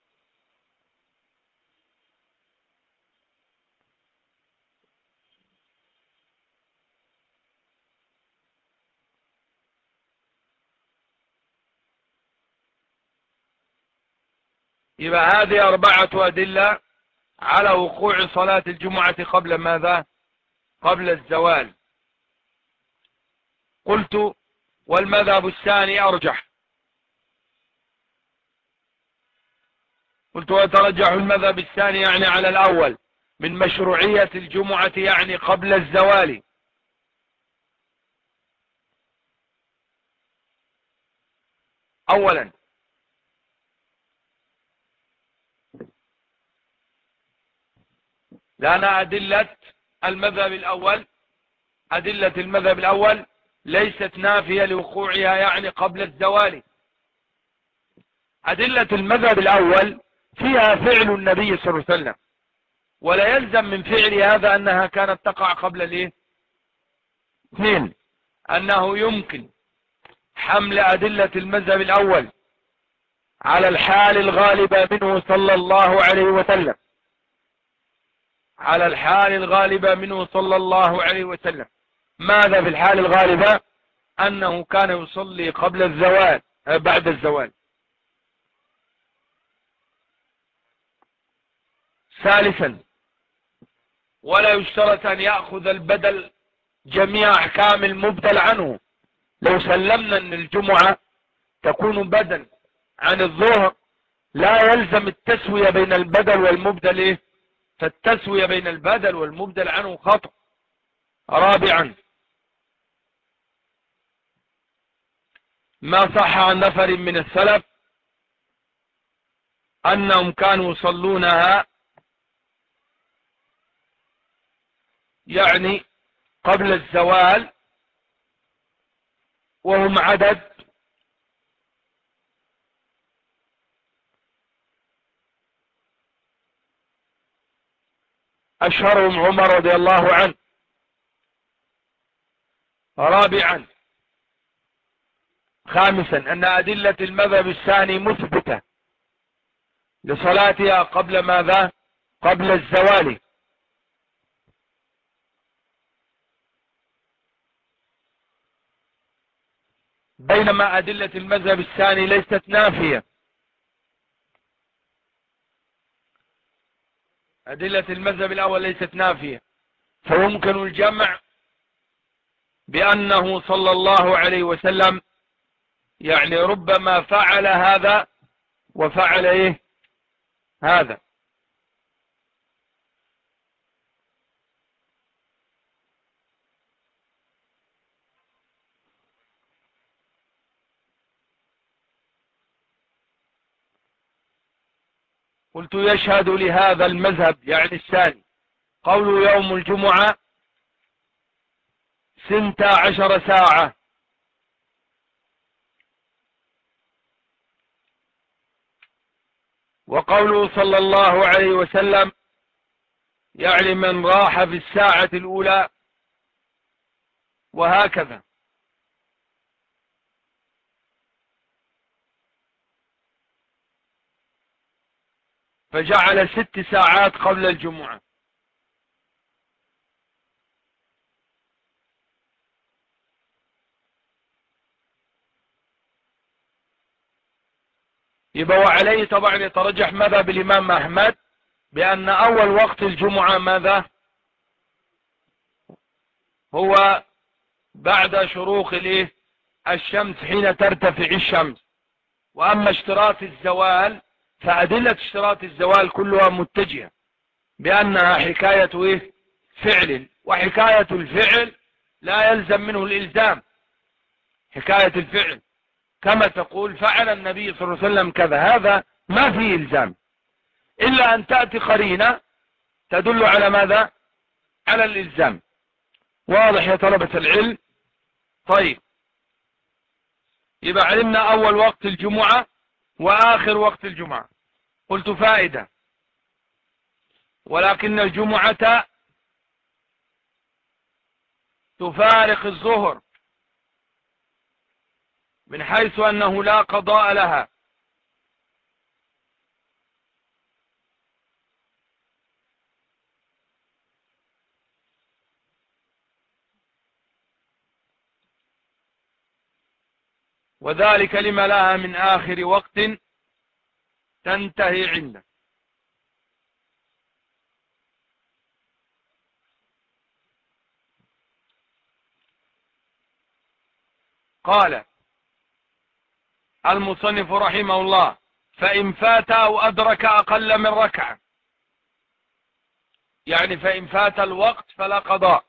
Speaker 1: يبقى هذه 4 أدلة على وقوع صلاة الجمعة قبل ماذا؟ قبل الزوال. قلت والمذهب الثاني أرجح. قلت ويترجح المذهب الثاني يعني على الأول من مشروعية الجمعة يعني قبل الزوال. أولا لأن أدلة المذهب الأول ليست نافية لوقوعها يعني قبل الزوال. أدلة المذهب الأول فيها فعل النبي صلى الله عليه وسلم، ولا يلزم من فعل هذا أنها كانت تقع قبل 2. أنه يمكن حمل أدلة المذهب الأول على الحال الغالبة منه صلى الله عليه وسلم، على الحال الغالبة منه صلى الله عليه وسلم. ماذا في الحال الغالبة؟ أنه كان يصلي قبل الزوال بعد الزوال. ثالثا ولا يشترط أن يأخذ البدل جميع أحكام المبدل عنه. لو سلمنا أن الجمعة تكون بدل عن الظهر لا يلزم التسوية بين البدل والمبدل، فالتسوية بين البدل والمبدل عنه خطأ. رابعا ما صح عن نفر من السلف أنهم كانوا يصلونها يعني قبل الزوال، وهم عدد أشهرهم عمر رضي الله عنه. خامسا أن أدلة المذهب الثاني مثبتة لصلاتها قبل ماذا؟ قبل الزوال. بينما أدلة المذهب الثاني ليست نافية. أدلة المذهب الأول ليست نافية، فيمكن الجمع بأنه صلى الله عليه وسلم يعني ربما فعل هذا وفعل هذا. قلت يشهد لهذا المذهب يعني الثاني قول يوم الجمعة 12 ساعة، وقوله صلى الله عليه وسلم يعني من راح في الساعة الأولى، وهكذا. فجعل 6 ساعات قبل الجمعة. يبقى وعليه طبعا يترجح مذهب الإمام أحمد بأن أول وقت الجمعة ماذا؟ هو بعد شروق الشمس حين ترتفع الشمس. وأما اشتراط الزوال فأدلة اشتراط الزوال كلها متجهة بأنها حكاية فعل، وحكاية الفعل لا يلزم منه الإلزام. حكاية الفعل كما تقول فعل النبي صلى الله عليه وسلم كذا، هذا ما فيه إلزام إلا أن تأتي قرينة تدل على ماذا؟ على الإلزام. واضح يا طلبة العلم؟ طيب، يبقى علمنا أول وقت الجمعة وآخر وقت الجمعة. قلت فائدة: ولكن الجمعة تفارق الظهر من حيث أنه لا قضاء لها. وذلك لما لها من آخر وقت تنتهي عنده. قال المصنف رحمه الله: فإن فات أو أدرك أقل من ركعة، يعني فإن فات الوقت فلا قضاء.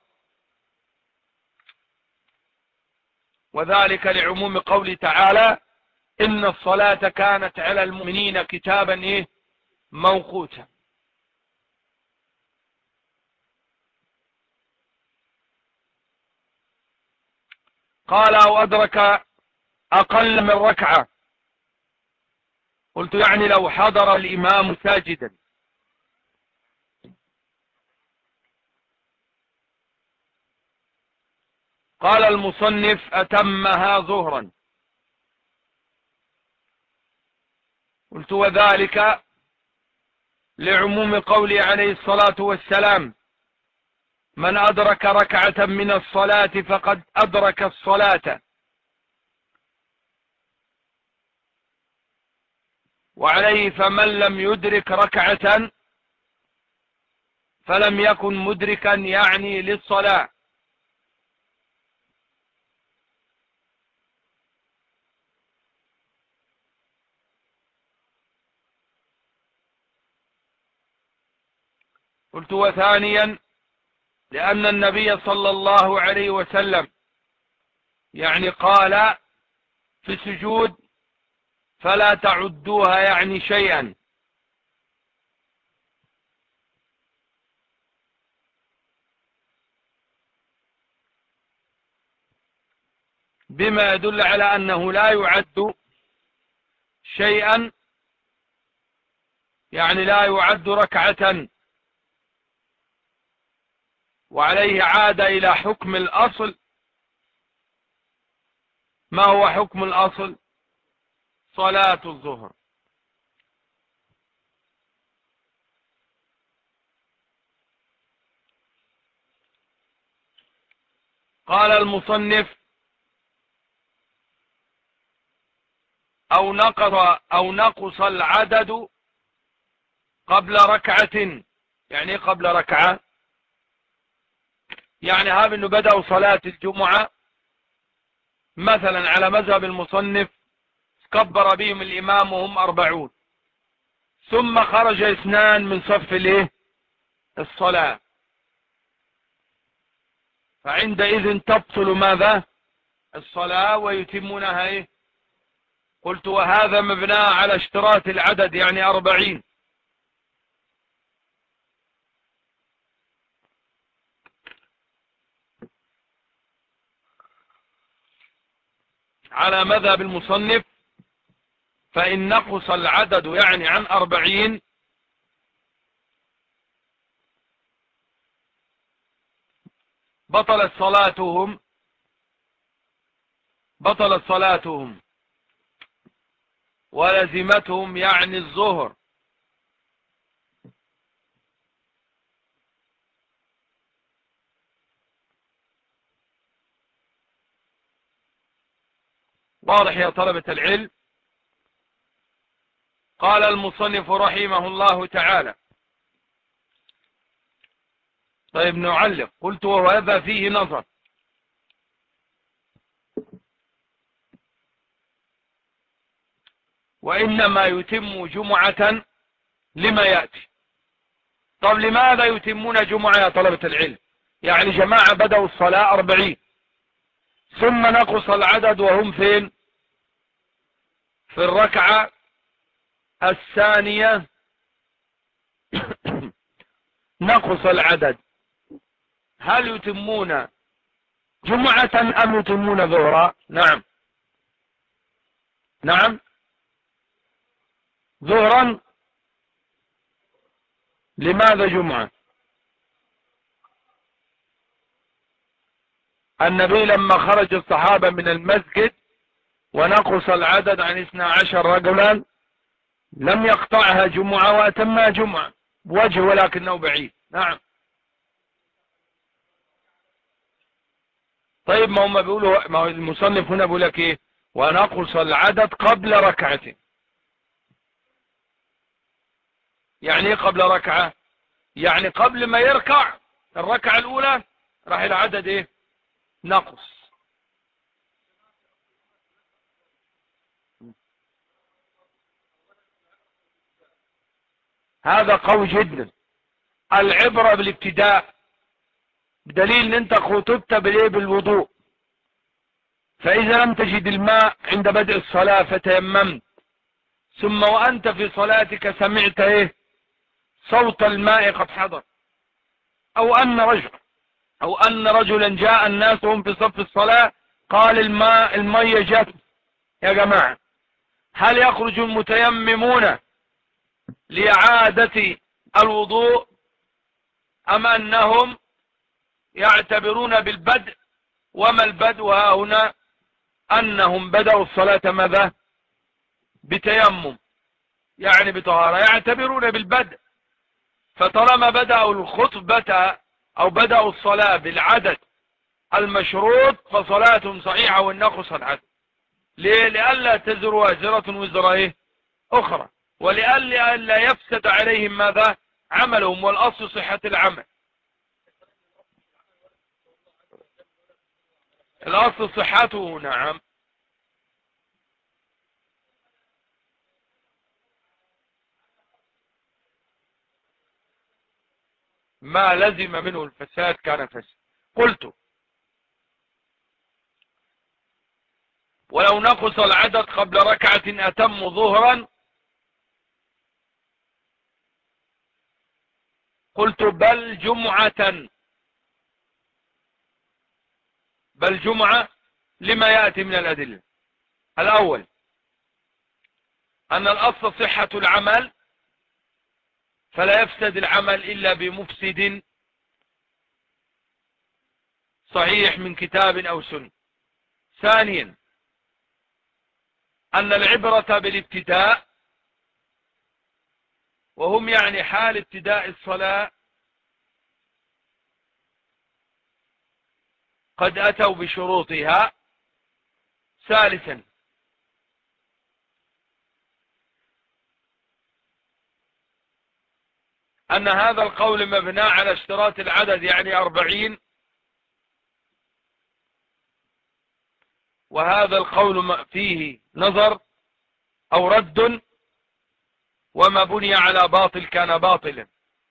Speaker 1: وذلك لعموم قوله تعالى: إن الصلاة كانت على المؤمنين كتابا موقوتا. قال أو أدرك أقل من ركعة، قلت يعني لو حضر الإمام ساجدا. قال المصنف: أتمها ظهرا. قلت وذلك لعموم قوله عليه الصلاة والسلام: من أدرك ركعة من الصلاة فقد أدرك الصلاة. وعليه فمن لم يدرك ركعة فلم يكن مدركا يعني للصلاة. قلت وثانيا لأن النبي صلى الله عليه وسلم يعني قال في السجود: فلا تعدوها يعني شيئا. بما يدل على أنه لا يعد شيئا، يعني لا يعد ركعة. وعليه عاد إلى حكم الأصل. ما هو حكم الأصل؟ صلاة الظهر. قال المصنف: أو نقص العدد قبل ركعة. يعني قبل ركعة، يعني هذا انه بدأوا صلاة الجمعة مثلا على مذهب المصنف كبر بهم الإمام وهم 40، ثم خرج 2 من صف الصلاة، فعندئذ تبطل ماذا؟ الصلاة ويتمونها قلت وهذا مبنى على اشتراط العدد، يعني 40. على مذهب المصنف فإن نقص العدد يعني عن 40 بطلت صلاتهم ولزمتهم يعني الظهر. واضح يا طلبة العلم؟ قال المصنف رحمه الله تعالى. طيب نعلق. قلت وهذا فيه نظر. وإنما يتم جمعة لما يأتي. طب لماذا يتمون جمعة يا طلبة العلم؟ يعني جماعة بدأوا الصلاة 40 ثم نقص العدد وهم فين؟ في الركعة الثانية نقص العدد. هل يتمون جمعة أم يتمون ظهرا؟ نعم نعم ظهرا. لماذا جمعة؟ النبي لما خرج الصحابة من المسجد ونقص العدد عن 12 رجلا لم يقطعها جمعة وأتمها جمعة بوجه ولكنه بعيد. نعم. طيب ما هم بيقولوا، ما هو المصنف هنا بيقول لك ايه؟ ونقص العدد قبل ركعة. يعني ايه قبل ركعة؟ يعني قبل ما يركع الركعة الاولى راح العدد ايه؟ نقص. هذا قوي جدا. العبرة بالابتداء، بدليل ان انت خطبت بالايه؟ بالوضوء. فاذا لم تجد الماء عند بدء الصلاة فتيممت، ثم وانت في صلاتك سمعت ايه؟ صوت الماء قد حضر، او ان رجلا جاء الناس وهم في صف الصلاة قال المية جت. يا جماعة، هل يخرج المتيممون لإعادة الوضوء أم أنهم يعتبرون بالبدء؟ وما البدء ها هنا؟ أنهم بدأوا الصلاة ماذا؟ بتيمم، يعني بطهارة، يعتبرون بالبدء. فطالما بدأوا الخطبة أو بدأوا الصلاة بالعدد المشروط فصلاتهم صحيحة والنقص العدد. ليه؟ لئلا تزر وازرة وزر ايه؟ أخرى، ولئلا يفسد عليهم ماذا؟ عملهم، والأصل صحة العمل. الأصل صحته. نعم. ما لزم منه الفساد كان فساد. قلت ولو نقص العدد قبل ركعة أتم ظهرا. قلت بل جمعة لما يأتي من الأدلة. الأول أن الأصل صحة العمل، فلا يفسد العمل إلا بمفسد صحيح من كتاب أو سنة. ثانيا أن العبرة بالابتداء، وهم يعني حال ابتداء الصلاة قد أتوا بشروطها. ثالثا أن هذا القول مبنى على اشتراط العدد، يعني 40، وهذا القول فيه نظر أو رد، وما بني على باطل كان باطلا.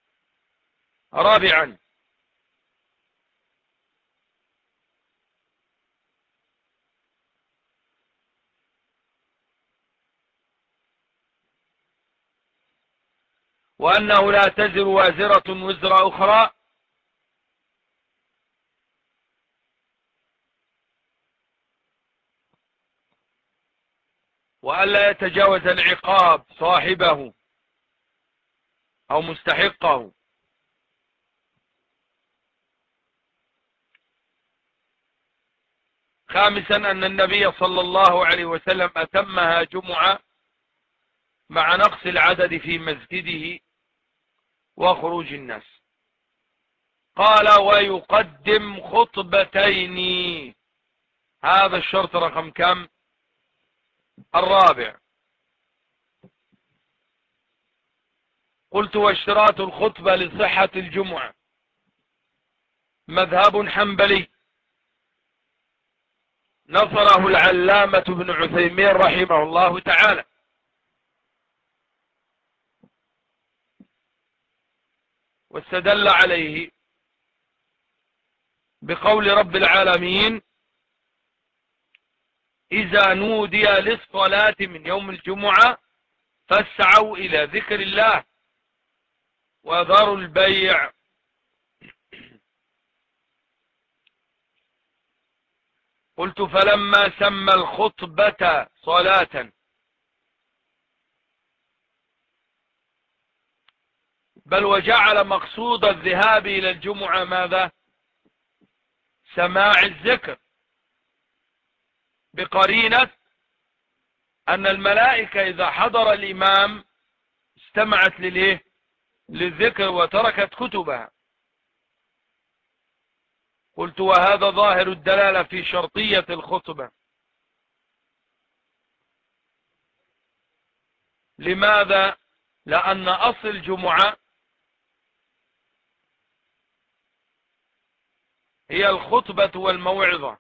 Speaker 1: رابعا وأنه لا تزر وازرة وزر أخرى، وألا يتجاوز العقاب صاحبه أو مستحقه. خامسا أن النبي صلى الله عليه وسلم أتمها جمعة مع نقص العدد في مسجده وخروج الناس. قال ويقدم خطبتين. هذا الشرط رقم كم؟ الرابع. قلت واشتراط الخطبة لصحة الجمعة مذهب حنبلي نصره العلامة ابن عثيمين رحمه الله تعالى، واستدل عليه بقول رب العالمين إذا نودي للصلاة من يوم الجمعة فاسعوا إلى ذكر الله وذروا البيع. قلت فلما سمى الخطبة صلاة بل وجعل مقصود الذهاب إلى الجمعة ماذا؟ سماع الذكر، بقرينة أن الملائكة إذا حضر الإمام استمعت للذكر وتركت كتبها. قلت وهذا ظاهر الدلالة في شرطية الخطبة. لماذا؟ لأن أصل الجمعة هي الخطبة والموعظة.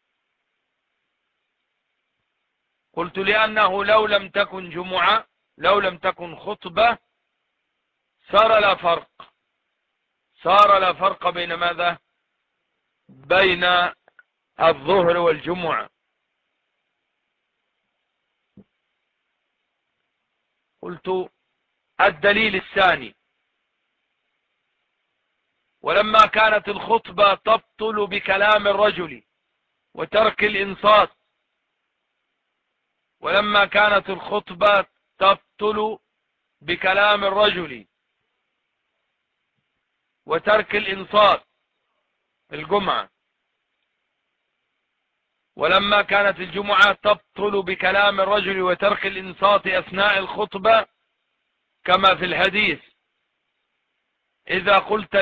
Speaker 1: قلت لأنه لو لم تكن جمعة، لو لم تكن خطبة، صار لا فرق بين ماذا؟ بين الظهر والجمعة. قلت الدليل الثاني ولما كانت الخطبة تبطل بكلام الرجل وترك الإنصات، ولما كانت الخطبة تبطل بكلام الرجل وترك الإنصات الجمعة، ولما كانت الجمعة تبطل بكلام الرجل وترك الإنصات أثناء الخطبة كما في الحديث إذا قلت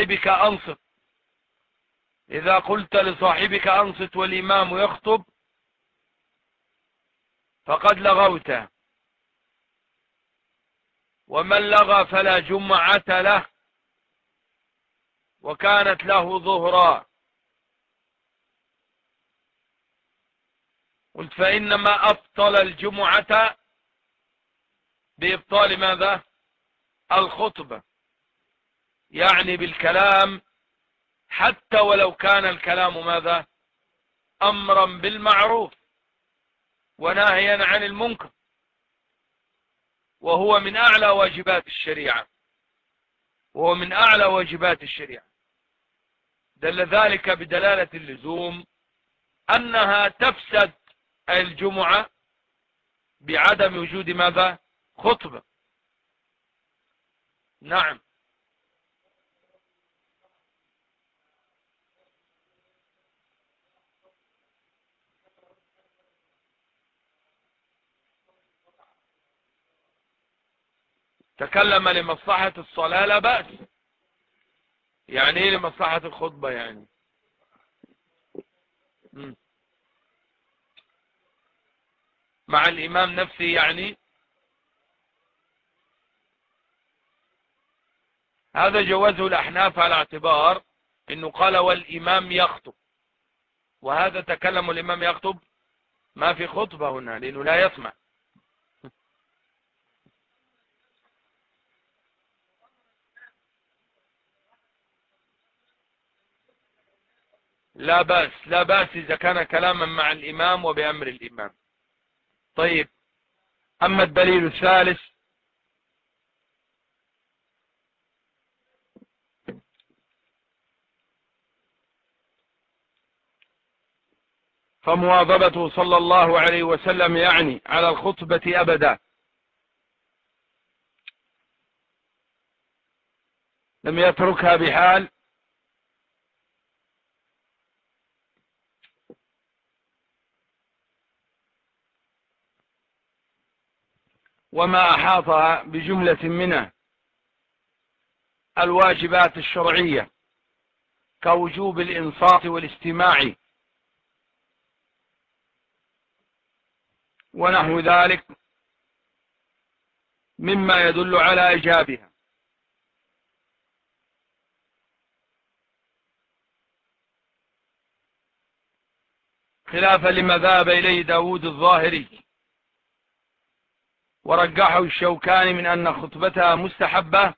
Speaker 1: لصاحبك أنصت والإمام يخطب فقد لغوته، ومن لغى فلا جمعة له وكانت له ظهرا. قلت فإنما أبطل الجمعة بإبطال ماذا؟ الخطبة، يعني بالكلام، حتى ولو كان الكلام ماذا؟ أمرا بالمعروف وناهيا عن المنكر، وهو من أعلى واجبات الشريعة. دل ذلك بدلالة اللزوم أنها تفسد الجمعة بعدم وجود ماذا؟ خطبة. نعم. تكلم لمصلحة الصلاة لا بأس. يعني ايه لمصلحة الخطبة؟ يعني مع الإمام نفسه، يعني هذا جوازه الأحناف على اعتبار انه قال والإمام يخطب، وهذا تكلم الإمام يخطب ما في خطبة هنا لأنه لا يسمع. لا بأس إذا كان كلاما مع الإمام وبأمر الإمام. طيب، أما الدليل الثالث فمواظبته صلى الله عليه وسلم يعني على الخطبة أبدا، لم يتركها بحال، وما أحاطها بجملة منه الواجبات الشرعية كوجوب الإنصات والاستماع ونحو ذلك مما يدل على إيجابها. خلافا لما ذهب إليه داود الظاهري، ورجحه الشوكاني من أن خطبتها مستحبة،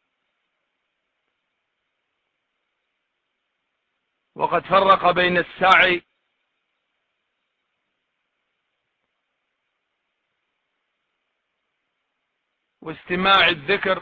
Speaker 1: وقد فرق بين السعي واستماع الذكر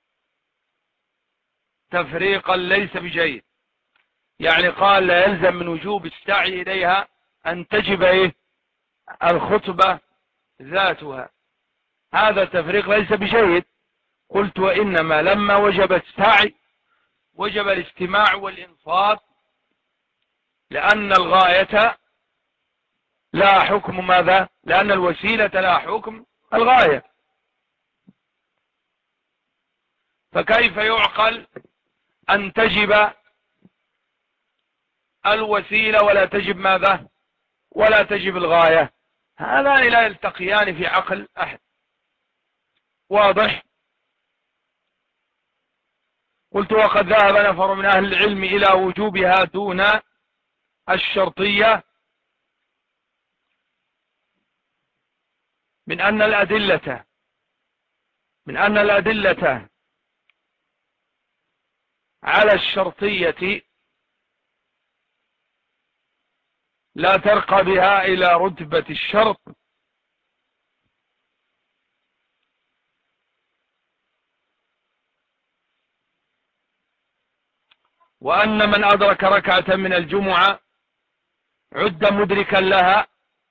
Speaker 1: تفريقا ليس بجيد. يعني قال لا يلزم من وجوب السعي إليها أن تجب الخطبة ذاتها، هذا تفريق ليس بجيد. قلت وإنما لما وجب السعي وجب الاستماع والإنصات، لأن الغاية لا حكم ماذا؟ لأن الوسيلة لا حكم الغاية. فكيف يعقل أن تجب الوسيلة ولا تجب ماذا؟ ولا تجب الغاية؟ هذان لا يلتقيان في عقل أحد. واضح؟ قلت وقد ذهب نفر من أهل العلم إلى وجوبها دون الشرطية، من أن الأدلة على الشرطية لا ترقى بها إلى رتبة الشرط، وأن من أدرك ركعة من الجمعة عد مدركا لها،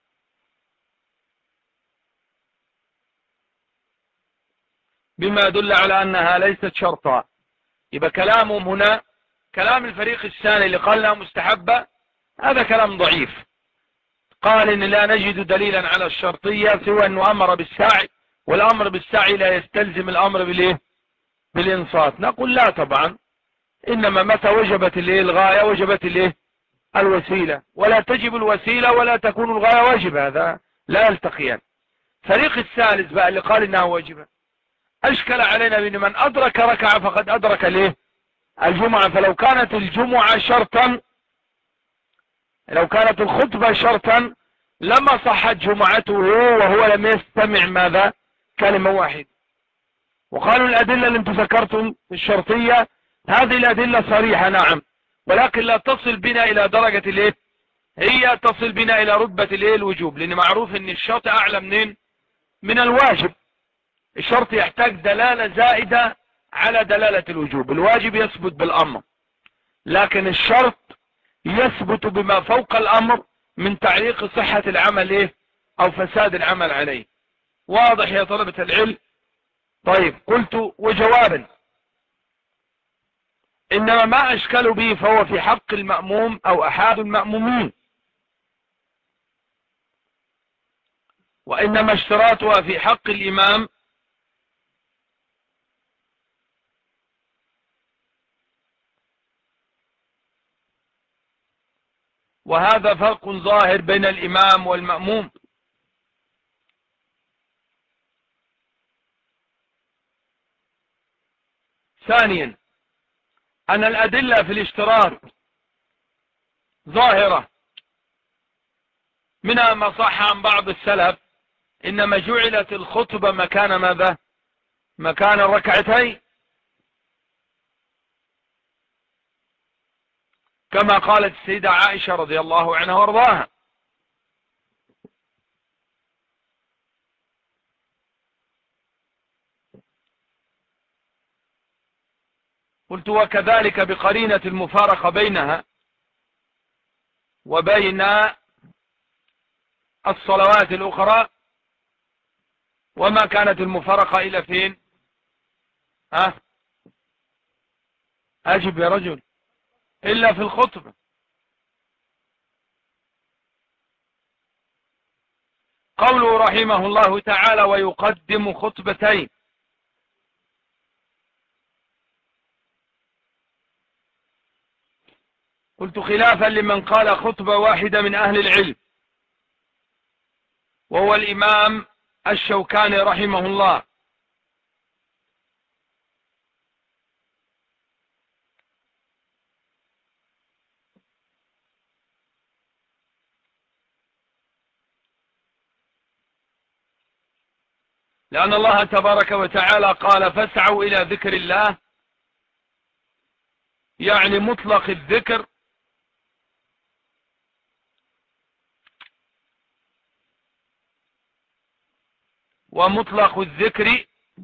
Speaker 1: بما يدل على أنها ليست شرطا. يبقى كلامهم هنا كلام الفريق الثاني اللي قال لها مستحبة، هذا كلام ضعيف. قال إن لا نجد دليلا على الشرطية سوى أنه أمر بالسعي، والأمر بالسعي لا يستلزم الأمر بالإنصات. نقول لا طبعا، إنما متى وجبت الغاية وجبت الوسيلة، ولا تجب الوسيلة ولا تكون الغاية واجبة، هذا لا يلتقيان. فريق الثالث بقى اللي قال إنها واجبة أشكل علينا بأن من أدرك ركعة فقد أدرك الجمعة. فلو كانت الجمعة شرطا، لو كانت الخطبة شرطا لما صحت جمعته وهو لم يستمع ماذا؟ كلمة واحدة. وقالوا الأدلة اللي انتم ذكرتم الشرطية هذه الأدلة صريحة نعم، ولكن لا تصل بنا إلى درجة هي تصل بنا إلى رتبة الوجوب، لأن معروف أن الشرط أعلى من الواجب. الشرط يحتاج دلالة زائدة على دلالة الوجوب. الواجب يثبت بالأمر، لكن الشرط يثبت بما فوق الأمر من تعليق صحة العمل أو فساد العمل عليه. واضح يا طلبة العلم؟ طيب، قلت وجوابا إنما ما أشكلوا به فهو في حق المأموم أو أحد المأمومين، وإنما اشتراطها في حق الإمام وهذا فرق ظاهر بين الإمام والمأموم. ثانيا أن الأدلة في الاشتراط ظاهرة، منها ما صح عن بعض السلف إنما جعلت الخطبة مكان ماذا؟ مكان الركعتين، كما قالت السيدة عائشة رضي الله عنها وارضاها. قلت وكذلك بقرينة المفارقة بينها وبين الصلوات الأخرى، وما كانت المفارقة إلى فين؟ أجب يا رجل. إلا في الخطبة. قوله رحمه الله تعالى ويقدم خطبتين، قلت خلافا لمن قال خطبة واحدة من أهل العلم، وهو الإمام الشوكاني رحمه الله. لأن الله تبارك وتعالى قال فاسعوا إلى ذكر الله، يعني مطلق الذكر ومطلق الذكر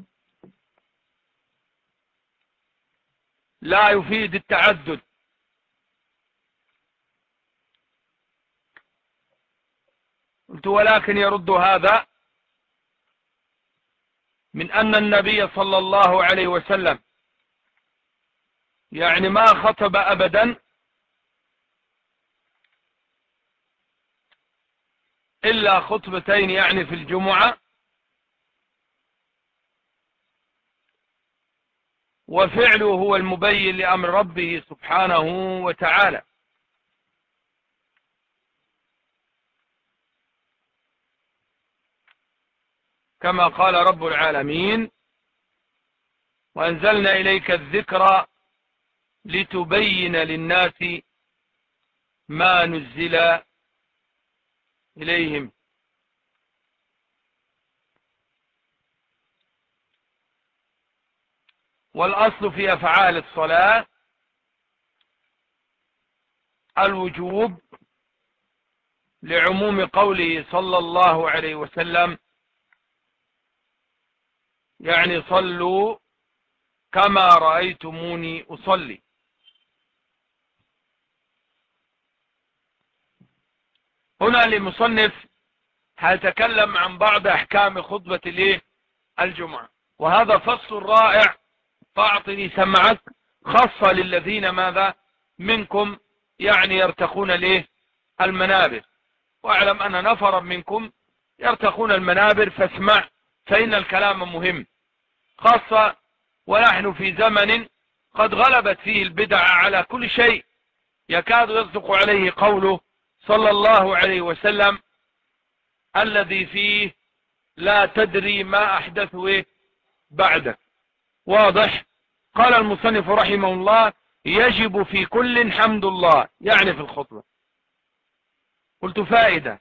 Speaker 1: لا يفيد التعدد. قلت ولكن يرد هذا من أن النبي صلى الله عليه وسلم يعني ما خطب أبدا إلا خطبتين يعني في الجمعة، وفعله هو المبين لأمر ربه سبحانه وتعالى. كما قال رب العالمين وأنزلنا إليك الذكر لتبين للناس ما نزل إليهم. والأصل في أفعال الصلاة الوجوب لعموم قوله صلى الله عليه وسلم يعني صلوا كما رأيتموني أصلي. هنا المصنف هيتكلم عن بعض أحكام خطبة الجمعة، وهذا فصل رائع، فأعطني سمعك، خاصة للذين ماذا منكم يعني يرتقون المنابر، واعلم أن نفرا منكم يرتقون المنابر فاسمع، فإن الكلام مهم، خاصة ونحن في زمن قد غلبت فيه البدع على كل شيء، يكاد يصدق عليه قوله صلى الله عليه وسلم الذي فيه لا تدري ما أحدثه بعدك. واضح؟ قال المصنف رحمه الله يجب في كل حمد الله، يعني في الخطبة. قلت فائدة،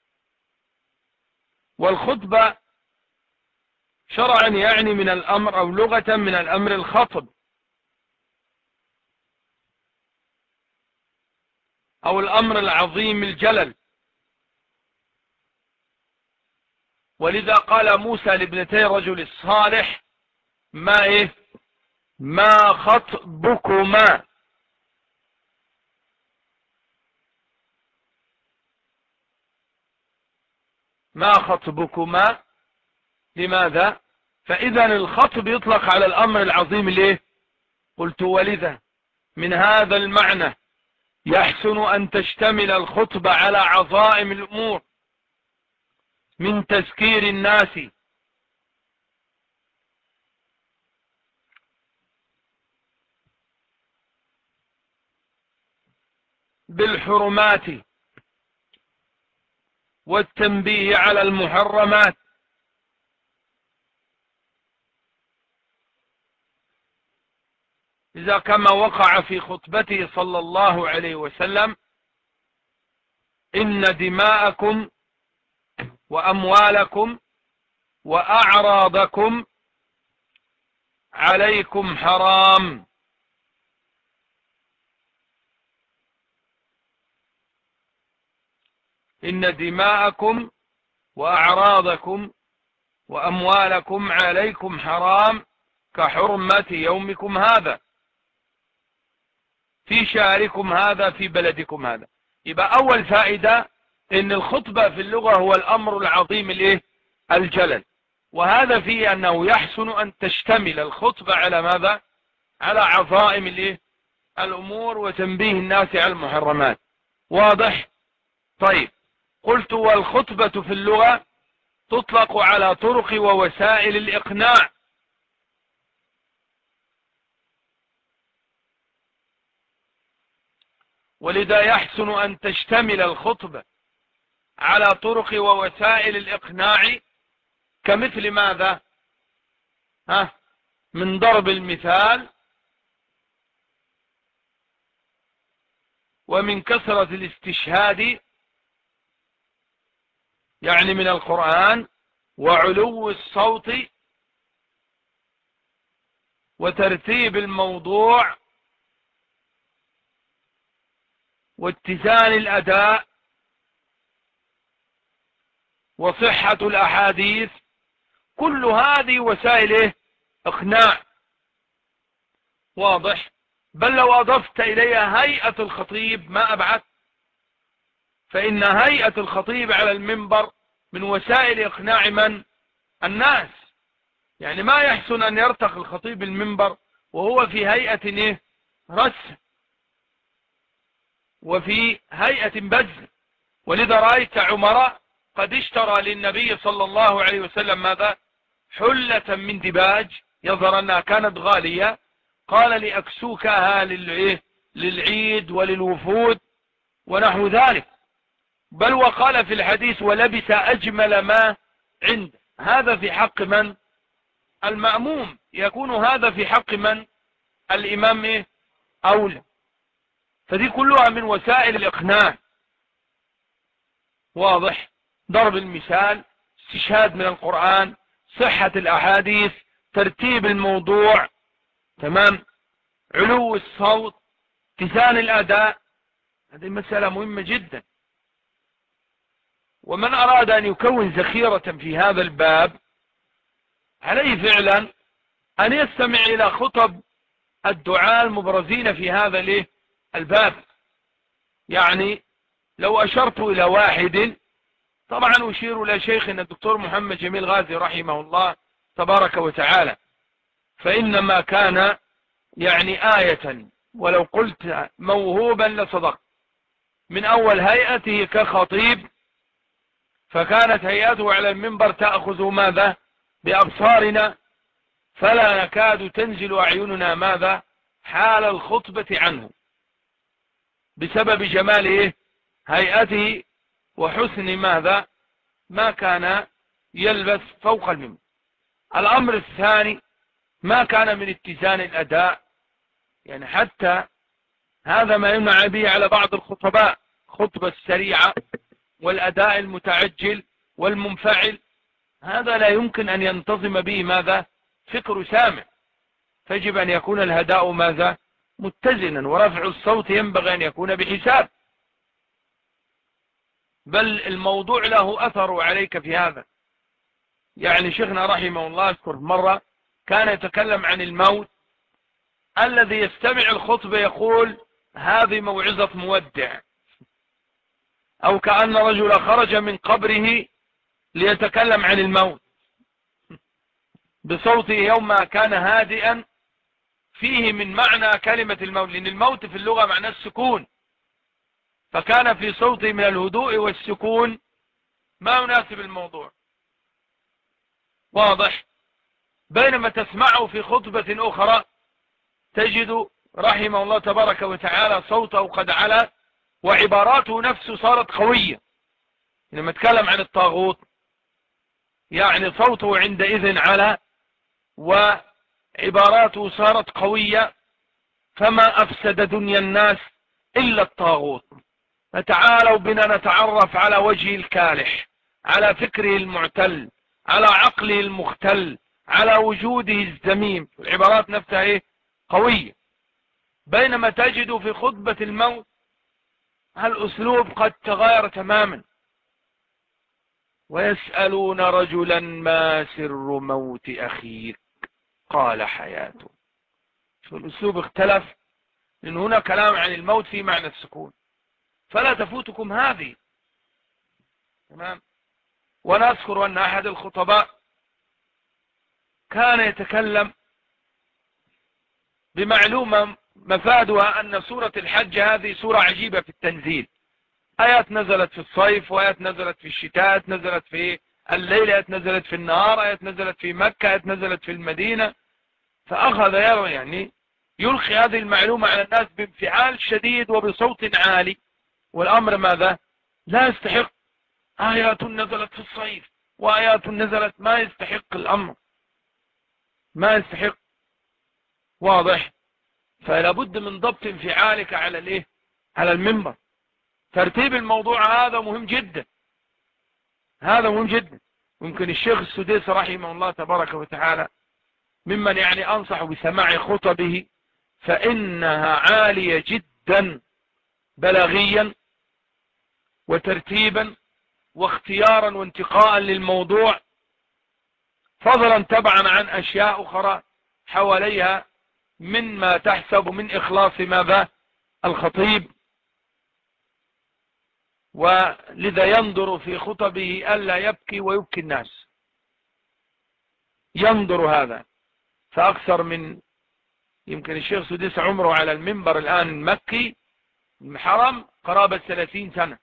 Speaker 1: والخطبة شرعا يعني من الأمر أو لغة من الأمر الخطب أو الأمر العظيم الجلل. ولذا قال موسى لابنتي رجل الصالح ما خطبكما، ما خطبكما، لماذا؟ فإذا الخطب يطلق على الأمر العظيم قلت ولذا من هذا المعنى يحسن أن تشتمل الخطبة على عظائم الأمور من تذكير الناس بالحرمات والتنبيه على المحرمات، إذا كما وقع في خطبته صلى الله عليه وسلم إن دماءكم وأموالكم وأعراضكم عليكم حرام. إن دماءكم وأعراضكم وأموالكم عليكم حرام كحرمة يومكم هذا في شهركم هذا في بلدكم هذا. يبقى أول فائدة إن الخطبة في اللغة هو الأمر العظيم الجلل، وهذا فيه أنه يحسن أن تشتمل الخطبة على ماذا؟ على عظائم الأمور وتنبيه الناس على المحرمات. واضح؟ طيب، قلت والخطبة في اللغة تطلق على طرق ووسائل الإقناع، ولذا يحسن أن تشتمل الخطبة على طرق ووسائل الإقناع كمثل ماذا؟ من ضرب المثال ومن كثرة الاستشهاد يعني من القرآن وعلو الصوت وترتيب الموضوع واتزان الأداء وصحة الأحاديث، كل هذه وسائل إقناع. واضح؟ بل لو أضفت إليها هيئة الخطيب ما أبعد، فإن هيئة الخطيب على المنبر من وسائل إقناع من؟ الناس. يعني ما يحسن أن يرتقي الخطيب المنبر وهو في هيئة رسم وفي هيئة بذل. ولذا رأيت عمر قد اشترى للنبي صلى الله عليه وسلم ماذا؟ حلة من دباج، يظهر أنها كانت غالية، قال لأكسوكها للعيد وللوفود ونحو ذلك. بل وقال في الحديث ولبس أجمل ما عنده. هذا في حق من؟ المأموم. يكون هذا في حق من؟ الإمام أولى. فدي كلها من وسائل الإقناع. واضح؟ ضرب المثال، استشهاد من القرآن، صحة الأحاديث، ترتيب الموضوع، تمام، علو الصوت، اتزان الأداء. هذه مسألة مهمة جدا. ومن أراد أن يكون ذخيرة في هذا الباب عليه فعلا أن يستمع إلى خطب الدعاة المبرزين في هذا الباب. يعني لو أشرت إلى واحد، طبعا أشير إلى شيخنا الدكتور محمد جميل غازي رحمه الله تبارك وتعالى، فإنما كان يعني آية، ولو قلت موهوبا لصدق. من أول هيئته كخطيب، فكانت هيئته على المنبر تأخذ ماذا؟ بأبصارنا، فلا نكاد تنزل أعيننا ماذا؟ حال الخطبة عنه، بسبب جمال هيئته وحسن ماذا؟ ما كان يلبس فوق المنبر. الأمر الثاني ما كان من اتزان الأداء، يعني حتى هذا ما يمنع به على بعض الخطباء، خطبة السريعة والأداء المتعجل والمنفعل، هذا لا يمكن أن ينتظم به ماذا؟ فكر سامع. فيجب أن يكون الهداء ماذا؟ متزنا، ورفع الصوت ينبغي أن يكون بحساب. بل الموضوع له أثر عليك في هذا. يعني شيخنا رحمه الله اذكر مرة كان يتكلم عن الموت، الذي يستمع الخطبة يقول هذه موعظة مودع، أو كأن رجل خرج من قبره ليتكلم عن الموت بصوته يوم كان هادئا، فيه من معنى كلمة الموت، لأن الموت في اللغة معنى السكون، فكان في صوته من الهدوء والسكون ما يناسب الموضوع. واضح؟ بينما تسمعه في خطبة أخرى تجد رحمه الله تبارك وتعالى صوته قد علا وعباراته نفسه صارت قوية. لما تكلم عن الطاغوت يعني صوته عندئذ علا وعباراته صارت قوية، فما أفسد دنيا الناس إلا الطاغوت. فتعالوا بنا نتعرف على وجهه الكالح، على فكره المعتل، على عقله المختل، على وجوده الذميم. العبارات نفسها قوية. بينما تجد في خطبة الموت الأسلوب قد تغير تماما. ويسألون رجلا ما سر موت أخيك قال حياته. الأسلوب اختلف، لأن هنا كلام عن الموت في معنى السكون، فلا تفوتكم هذه. تمام. ونذكر أن أحد الخطباء كان يتكلم بمعلومة مفادها أن سورة الحج هذه سورة عجيبة في التنزيل. آيات نزلت في الصيف، وآيات نزلت في الشتاء، آيات نزلت في الليل، آيات نزلت في النهار، آيات نزلت في مكة، آيات نزلت في المدينة. فأخذ يعني يلقي هذه المعلومة على الناس بانفعال شديد وبصوت عالي، والأمر ماذا؟ لا يستحق. آيات نزلت في الصيف وآيات نزلت، ما يستحق الأمر، ما يستحق. واضح؟ فلا بد من ضبط انفعالك على المنبر. ترتيب الموضوع هذا مهم جدا، هذا مهم جدا. ممكن الشيخ السديس رحمه الله تبارك وتعالى ممن يعني أنصح بسماع خطبه، فإنها عالية جدا بلاغيا وترتيبا واختيارا وانتقاء للموضوع، فضلا تبعا عن أشياء أخرى حواليها مما تحسب من إخلاص ماذا الخطيب. ولذا ينظر في خطبه ألا يبكي ويبكي الناس، ينظر هذا. فأكثر من يمكن الشيخ سديس عمره على المنبر الآن المكي المحرم قرابة 30 سنة،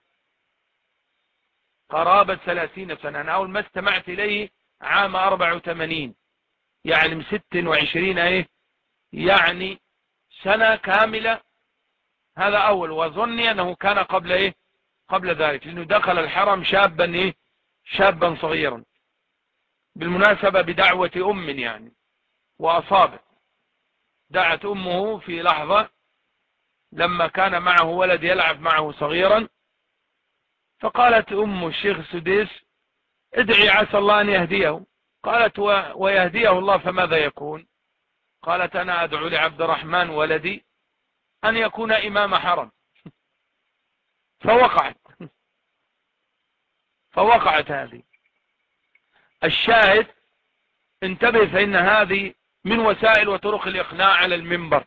Speaker 1: قرابة 30 سنة. أنا أول ما استمعت إليه عام 84، يعني من 26 يعني سنة كاملة. هذا أول، وظني أنه كان قبل ذلك، لأنه دخل الحرم شابا صغيرا، بالمناسبة بدعوة يعني، وأصابت دعت أمه في لحظة لما كان معه ولد يلعب معه صغيرا، فقالت أم الشيخ السديس ادعي عسى الله أن يهديه. قالت ويهديه الله فماذا يكون؟ قالت أنا أدعو لعبد الرحمن ولدي أن يكون إمام حرم. فوقعت هذه. الشاهد انتبه، فإن هذه من وسائل وطرق الإقناع على المنبر.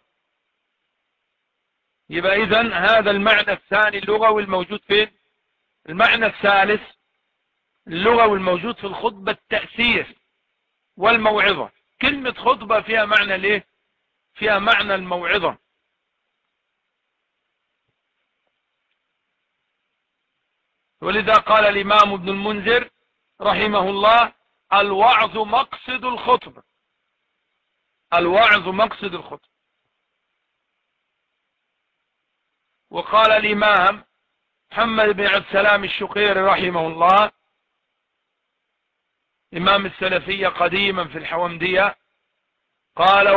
Speaker 1: يبقى إذن هذا المعنى الثاني اللغوي الموجود فين؟ المعنى الثالث اللغوي الموجود في الخطبة التأثير والموعظة. كلمة خطبة فيها معنى فيها معنى الموعظة. ولذا قال الإمام ابن المنذر رحمه الله الوعظ مقصد الخطبة، الوعظ مقصد الخطبة. وقال الإمام محمد بن عبد السلام الشقيري رحمه الله إمام السلفية قديما في الحومدية، قال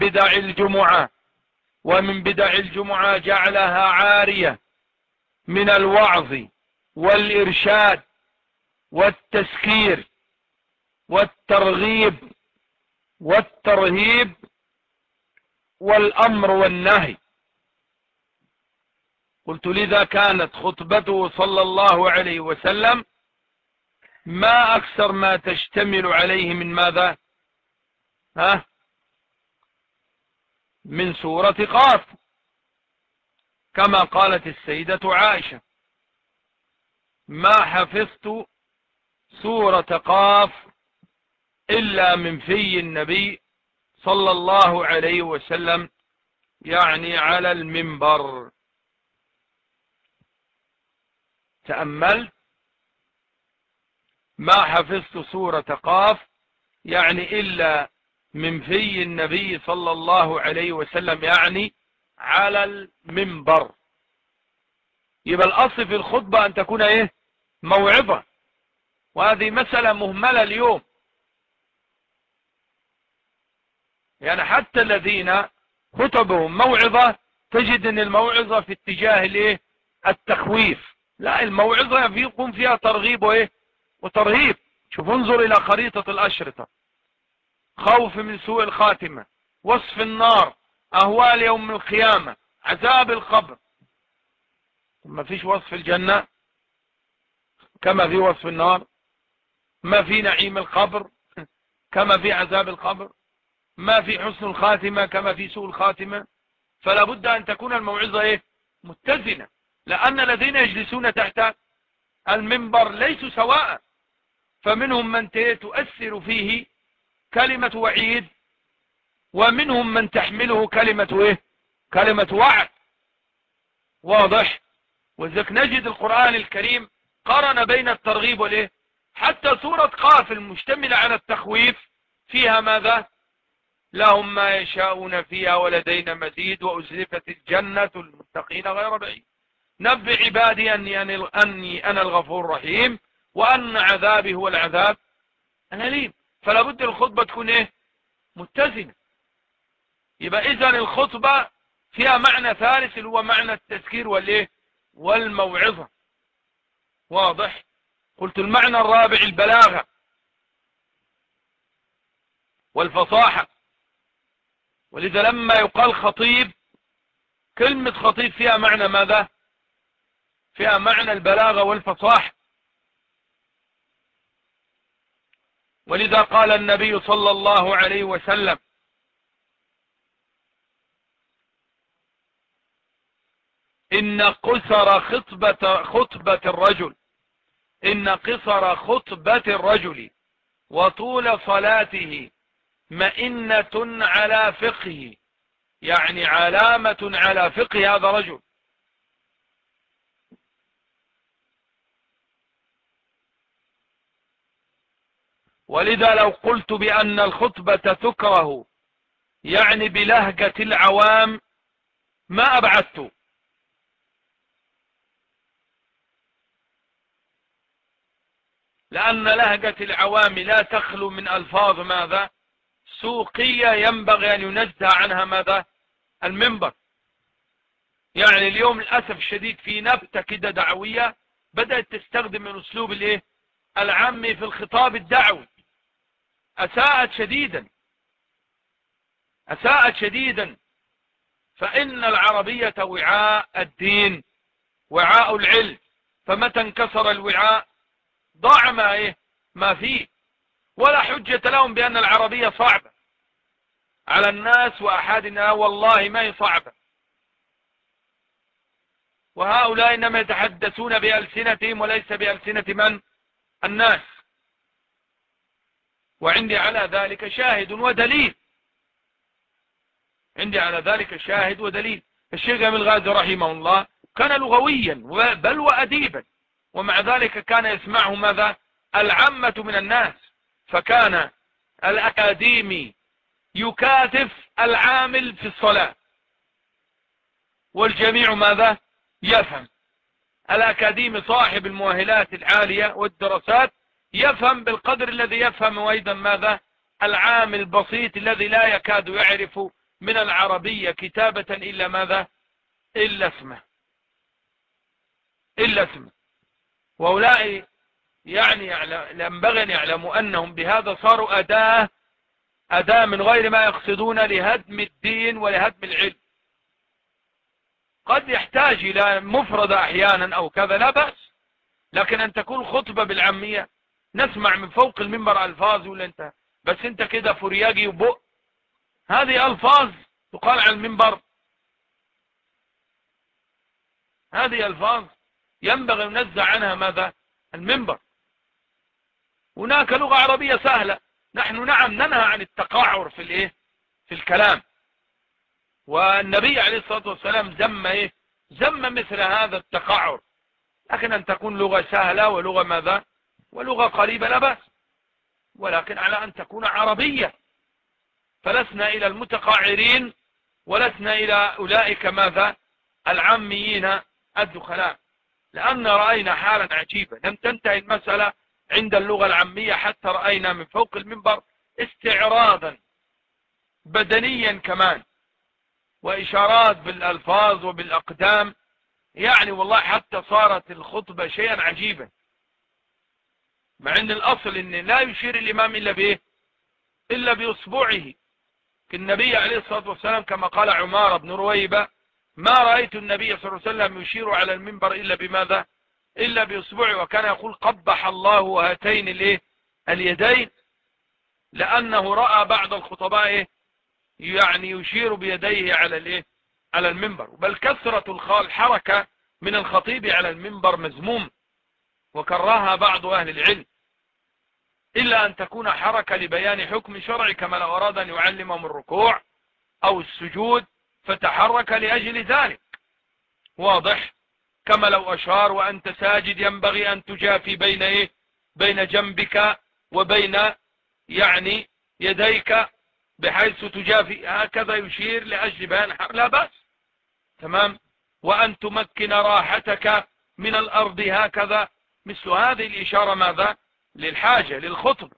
Speaker 1: ومن بدع الجمعة جعلها عارية من الوعظ والإرشاد والتسكير والترغيب والترهيب والأمر والنهي. قلت لذا كانت خطبته صلى الله عليه وسلم ما أكثر ما تشتمل عليه من ماذا؟ من سورة قاف، كما قالت السيدة عائشة ما حفظت سورة قاف إلا من في النبي صلى الله عليه وسلم، يعني على المنبر. تأملت ما حفظت سورة قاف يعني إلا من في النبي صلى الله عليه وسلم، يعني على المنبر. يبقى الأصل في الخطبة أن تكون موعظة، وهذه مسألة مهملة اليوم. يعني حتى الذين خطبهم موعظة تجد أن الموعظة في اتجاه التخويف. لا، الموعظة يكون فيها ترغيب وترهيب. شوف، انظر إلى خريطة الأشرطة: خوف من سوء الخاتمة، وصف النار، أهوال يوم القيامة، عذاب القبر. ما فيش وصف الجنة كما في وصف النار، ما في نعيم القبر كما في عذاب القبر، ما في حسن الخاتمة كما في سوء الخاتمة. فلا بد أن تكون الموعظة متزنة، لأن الذين يجلسون تحت المنبر ليسوا سواء، فمنهم من تؤثر فيه كلمة وعيد، ومنهم من تحمله كلمة وعد. واضح؟ وذلك نجد القرآن الكريم قارن بين الترغيب حتى سورة قاف المشتملة على التخويف فيها ماذا؟ لهم ما يشاءون فيها ولدينا مزيد وأزلفت الجنة المتقين غير بعيد. نبئ عبادي أني أنا الغفور الرحيم وأن عذابي هو العذاب الأليم. فلا بد الخطبة تكون متزنة. يبقى إذن الخطبة فيها معنى ثالث اللي هو معنى التذكير والموعظة. واضح؟ قلت المعنى الرابع البلاغة. والفصاحة. ولذا لما يقال خطيب، كلمة خطيب فيها معنى ماذا؟ فيها معنى البلاغة والفصاحة. ولذا قال النبي صلى الله عليه وسلم: إن قصر خطبة الرجل وطول صلاته مئنة على فقهه، يعني علامة على فقه هذا الرجل. ولذا لو قلت بأن الخطبة تكره يعني بلهجة العوام ما أبعدت، لأن لهجة العوام لا تخلو من ألفاظ ماذا؟ سوقية ينبغي أن ينزه عنها ماذا؟ المنبر. يعني اليوم للأسف الشديد في نبتة كده دعوية بدأت تستخدم من أسلوب الايه العامي في الخطاب الدعوي. أساءت شديدا. فإن العربية وعاء الدين، وعاء العلم، فمتى انكسر الوعاء ضاع ما فيه. ولا حجة لهم بأن العربية صعبة على الناس وأحدنا، والله ما هي صعبة. وهؤلاء إنما يتحدثون بألسنتهم وليس بألسنة من؟ الناس. وعندي على ذلك شاهد ودليل. الشيخ أبي الغازي رحمه الله كان لغويا بل وأديبا، ومع ذلك كان يسمعه ماذا؟ العامة من الناس. فكان الأكاديمي يكاتف العامل في الصلاة، والجميع ماذا؟ يفهم. الأكاديمي صاحب المؤهلات العالية والدراسات يفهم بالقدر الذي يفهم، وأيضا ماذا؟ العامل البسيط الذي لا يكاد يعرف من العربية كتابة إلا ماذا؟ إلا اسمه. وأولئك يعني ينبغي أن يعلموا أنهم بهذا صاروا أداة من غير ما يقصدون لهدم الدين ولهدم العلم. قد يحتاج إلى مفردة أحيانا أو كذا، لا بأس، لكن أن تكون خطبة بالعامية نسمع من فوق المنبر ألفاظ، ولا أنت بس أنت كده فرياجي وبؤ، هذه ألفاظ تقال على المنبر، هذه ألفاظ ينبغي ينزع عنها ماذا؟ المنبر. هناك لغة عربية سهلة، نحن نعم ننهى عن التقاعر في الكلام، والنبي عليه الصلاة والسلام ذم مثل هذا التقاعر. لكن أن تكون لغة سهلة ولغة ماذا؟ ولغة قريبة لا بأس، ولكن على أن تكون عربية. فلسنا إلى المتقاعرين ولسنا إلى أولئك ماذا؟ العاميين الدخلاء. لأن رأينا حالا عجيبة، لم تنتهي المسألة عند اللغة العامية حتى رأينا من فوق المنبر استعراضا بدنيا كمان، وإشارات بالألفاظ وبالأقدام، يعني والله حتى صارت الخطبة شيئا عجيبا، مع أن الأصل أن لا يشير الإمام إلا بإصبعه. النبي عليه الصلاة والسلام كما قال عمار بن رويبة: ما رأيت النبي صلى الله عليه وسلم يشير على المنبر إلا بماذا؟ إلا بإصبعه. وكان يقول: قبح الله هاتين اليدين، لأنه رأى بعض الخطباء يعني يشير بيديه على المنبر. بل كثرة الحركة من الخطيب على المنبر مذموم، وكرهها بعض أهل العلم، إلا أن تكون حركة لبيان حكم شرعي، كما لو أراد أن يعلمهم الركوع أو السجود فتحرك لأجل ذلك، واضح؟ كما لو أشار وأنت ساجد ينبغي أن تجافي بين جنبك وبين يعني يديك، بحيث تجافي، هكذا يشير لأجل بيان لا بأس، تمام. وأن تمكن راحتك من الأرض هكذا، مثل هذه الإشارة ماذا؟ للحاجة للخطب.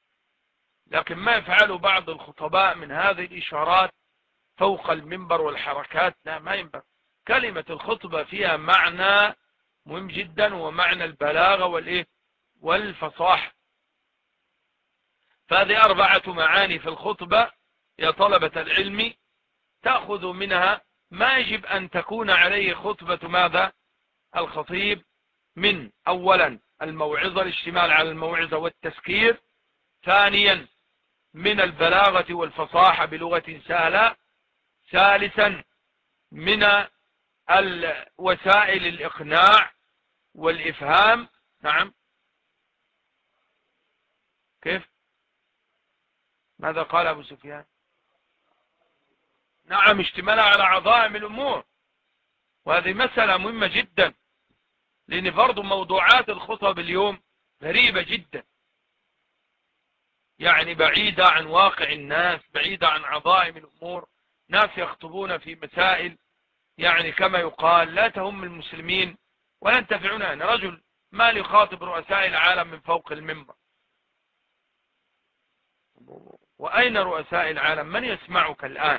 Speaker 1: لكن ما يفعل بعض الخطباء من هذه الإشارات فوق المنبر والحركات، لا، ما ينبغي. كلمة الخطبة فيها معنى مهم جدا، ومعنى البلاغة والفصاحة. فهذه 4 معاني في الخطبة يا طلبة العلم، تأخذ منها ما يجب أن تكون عليه خطبة ماذا الخطيب، من أولا الموعظة، الاشتمال على الموعظة والتذكير، ثانيا من البلاغة والفصاحة بلغة سهلة، ثالثا من وسائل الإقناع والإفهام. نعم، كيف؟ ماذا قال أبو سفيان؟ نعم، اشتمال على عظائم الأمور، وهذه مسألة مهمة جدا، لأن برضو موضوعات الخطب اليوم غريبة جدا، يعني بعيدة عن واقع الناس، بعيدة عن عظائم الأمور. ناس يخطبون في مسائل يعني كما يقال لا تهم المسلمين ولا ينتفعون. أنا رجل ما يخاطب رؤساء العالم من فوق المنبر، وأين رؤساء العالم؟ من يسمعك الآن؟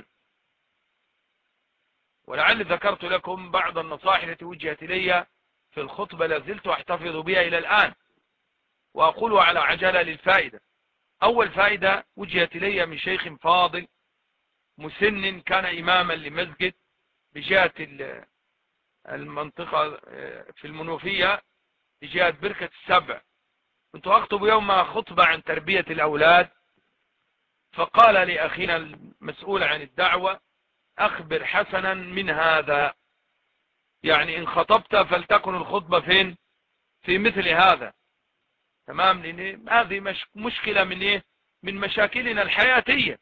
Speaker 1: ولعل ذكرت لكم بعض النصائح التي وجهت إلي في الخطبة لازلت أحتفظ بها إلى الآن، وأقولها على عجلة للفائدة. أول فائدة وجهت إلي من شيخ فاضل مسن، كان إماما لمسجد بجهة المنطقة في المنوفية بجهة بركة السبع. كنت أخطب يوم خطبة عن تربية الأولاد، فقال لأخينا المسؤول عن الدعوة: أخبر حسنا من هذا، يعني إن خطبت فلتكن الخطبة فين؟ في مثل هذا. تمام، لأن هذه مشكلة من إيه؟ من مشاكلنا الحياتية،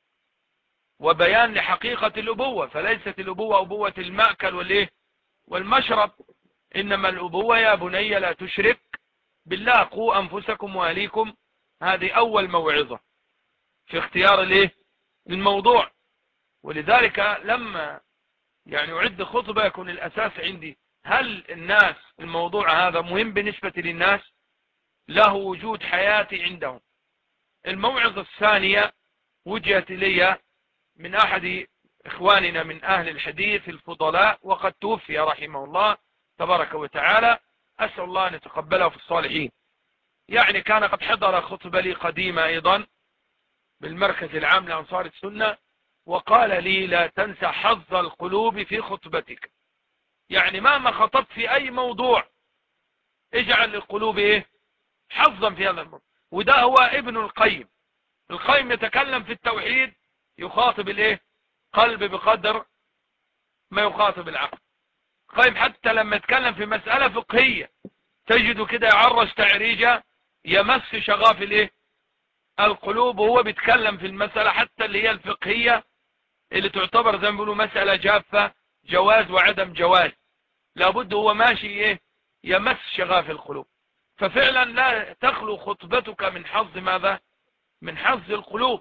Speaker 1: وبيان لحقيقة الأبوة. فليست الأبوة أبوة المأكل والإيه والمشرب، إنما الأبوة يا بني لا تشرك بالله، قوا أنفسكم وأهليكم. هذه أول موعظة في اختيار الإيه الموضوع. ولذلك لما يعني أعد خطبة يكون الأساس عندي هل الناس الموضوع هذا مهم بالنسبة للناس، له وجود حياتي عندهم. الموعظة الثانية وجهت إلي من أحد إخواننا من أهل الحديث الفضلاء، وقد توفي رحمه الله تبارك وتعالى، أسأل الله أن يتقبله في الصالحين. يعني كان قد حضر خطبة لي قديمة أيضا بالمركز العام لأنصار السنة، وقال لي: لا تنسى حظ القلوب في خطبتك. يعني مهما خطبت في أي موضوع اجعل للقلوب إيه حظا في هذا الموضوع. وده هو ابن القيم. القيم يتكلم في التوحيد يخاطب الإيه قلب بقدر ما يخاطب العقل. القيم حتى لما يتكلم في مسألة فقهية تجده كده يعرج تعريجة يمس شغاف الإيه القلوب، وهو بيتكلم في المسألة حتى اللي هي الفقهية اللي تعتبر زي ما بيقولوا مسألة جافة، جواز وعدم جواز، لابد هو ماشي ايه يمس شغاف القلوب. ففعلا لا تخلو خطبتك من حظ ماذا؟ من حظ القلوب.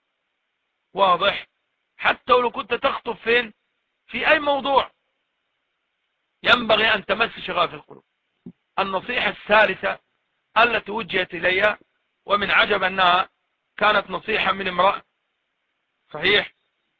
Speaker 1: واضح؟ حتى لو كنت تخطب فين في اي موضوع ينبغي ان تمس شغاف القلوب. النصيحة الثالثة التي وجهت الي، ومن عجب انها كانت نصيحة من امرأة، صحيح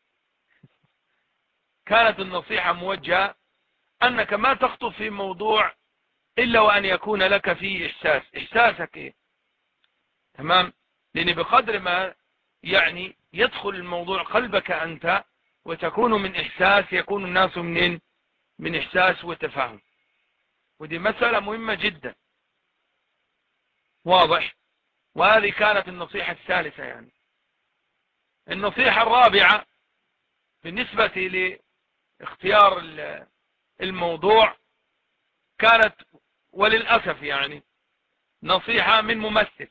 Speaker 1: كانت النصيحة موجهة أنك ما تخطب في موضوع إلا وأن يكون لك فيه إحساس. إحساسك إيه؟ تمام، لأن بقدر ما يعني يدخل الموضوع قلبك أنت وتكون من إحساس، يكون الناس من إحساس وتفاهم. ودي مسألة مهمة جدا. واضح؟ وهذه كانت النصيحة الثالثة. يعني النصيحة الرابعة بالنسبة لاختيار الموضوع كانت وللأسف يعني نصيحة من ممثل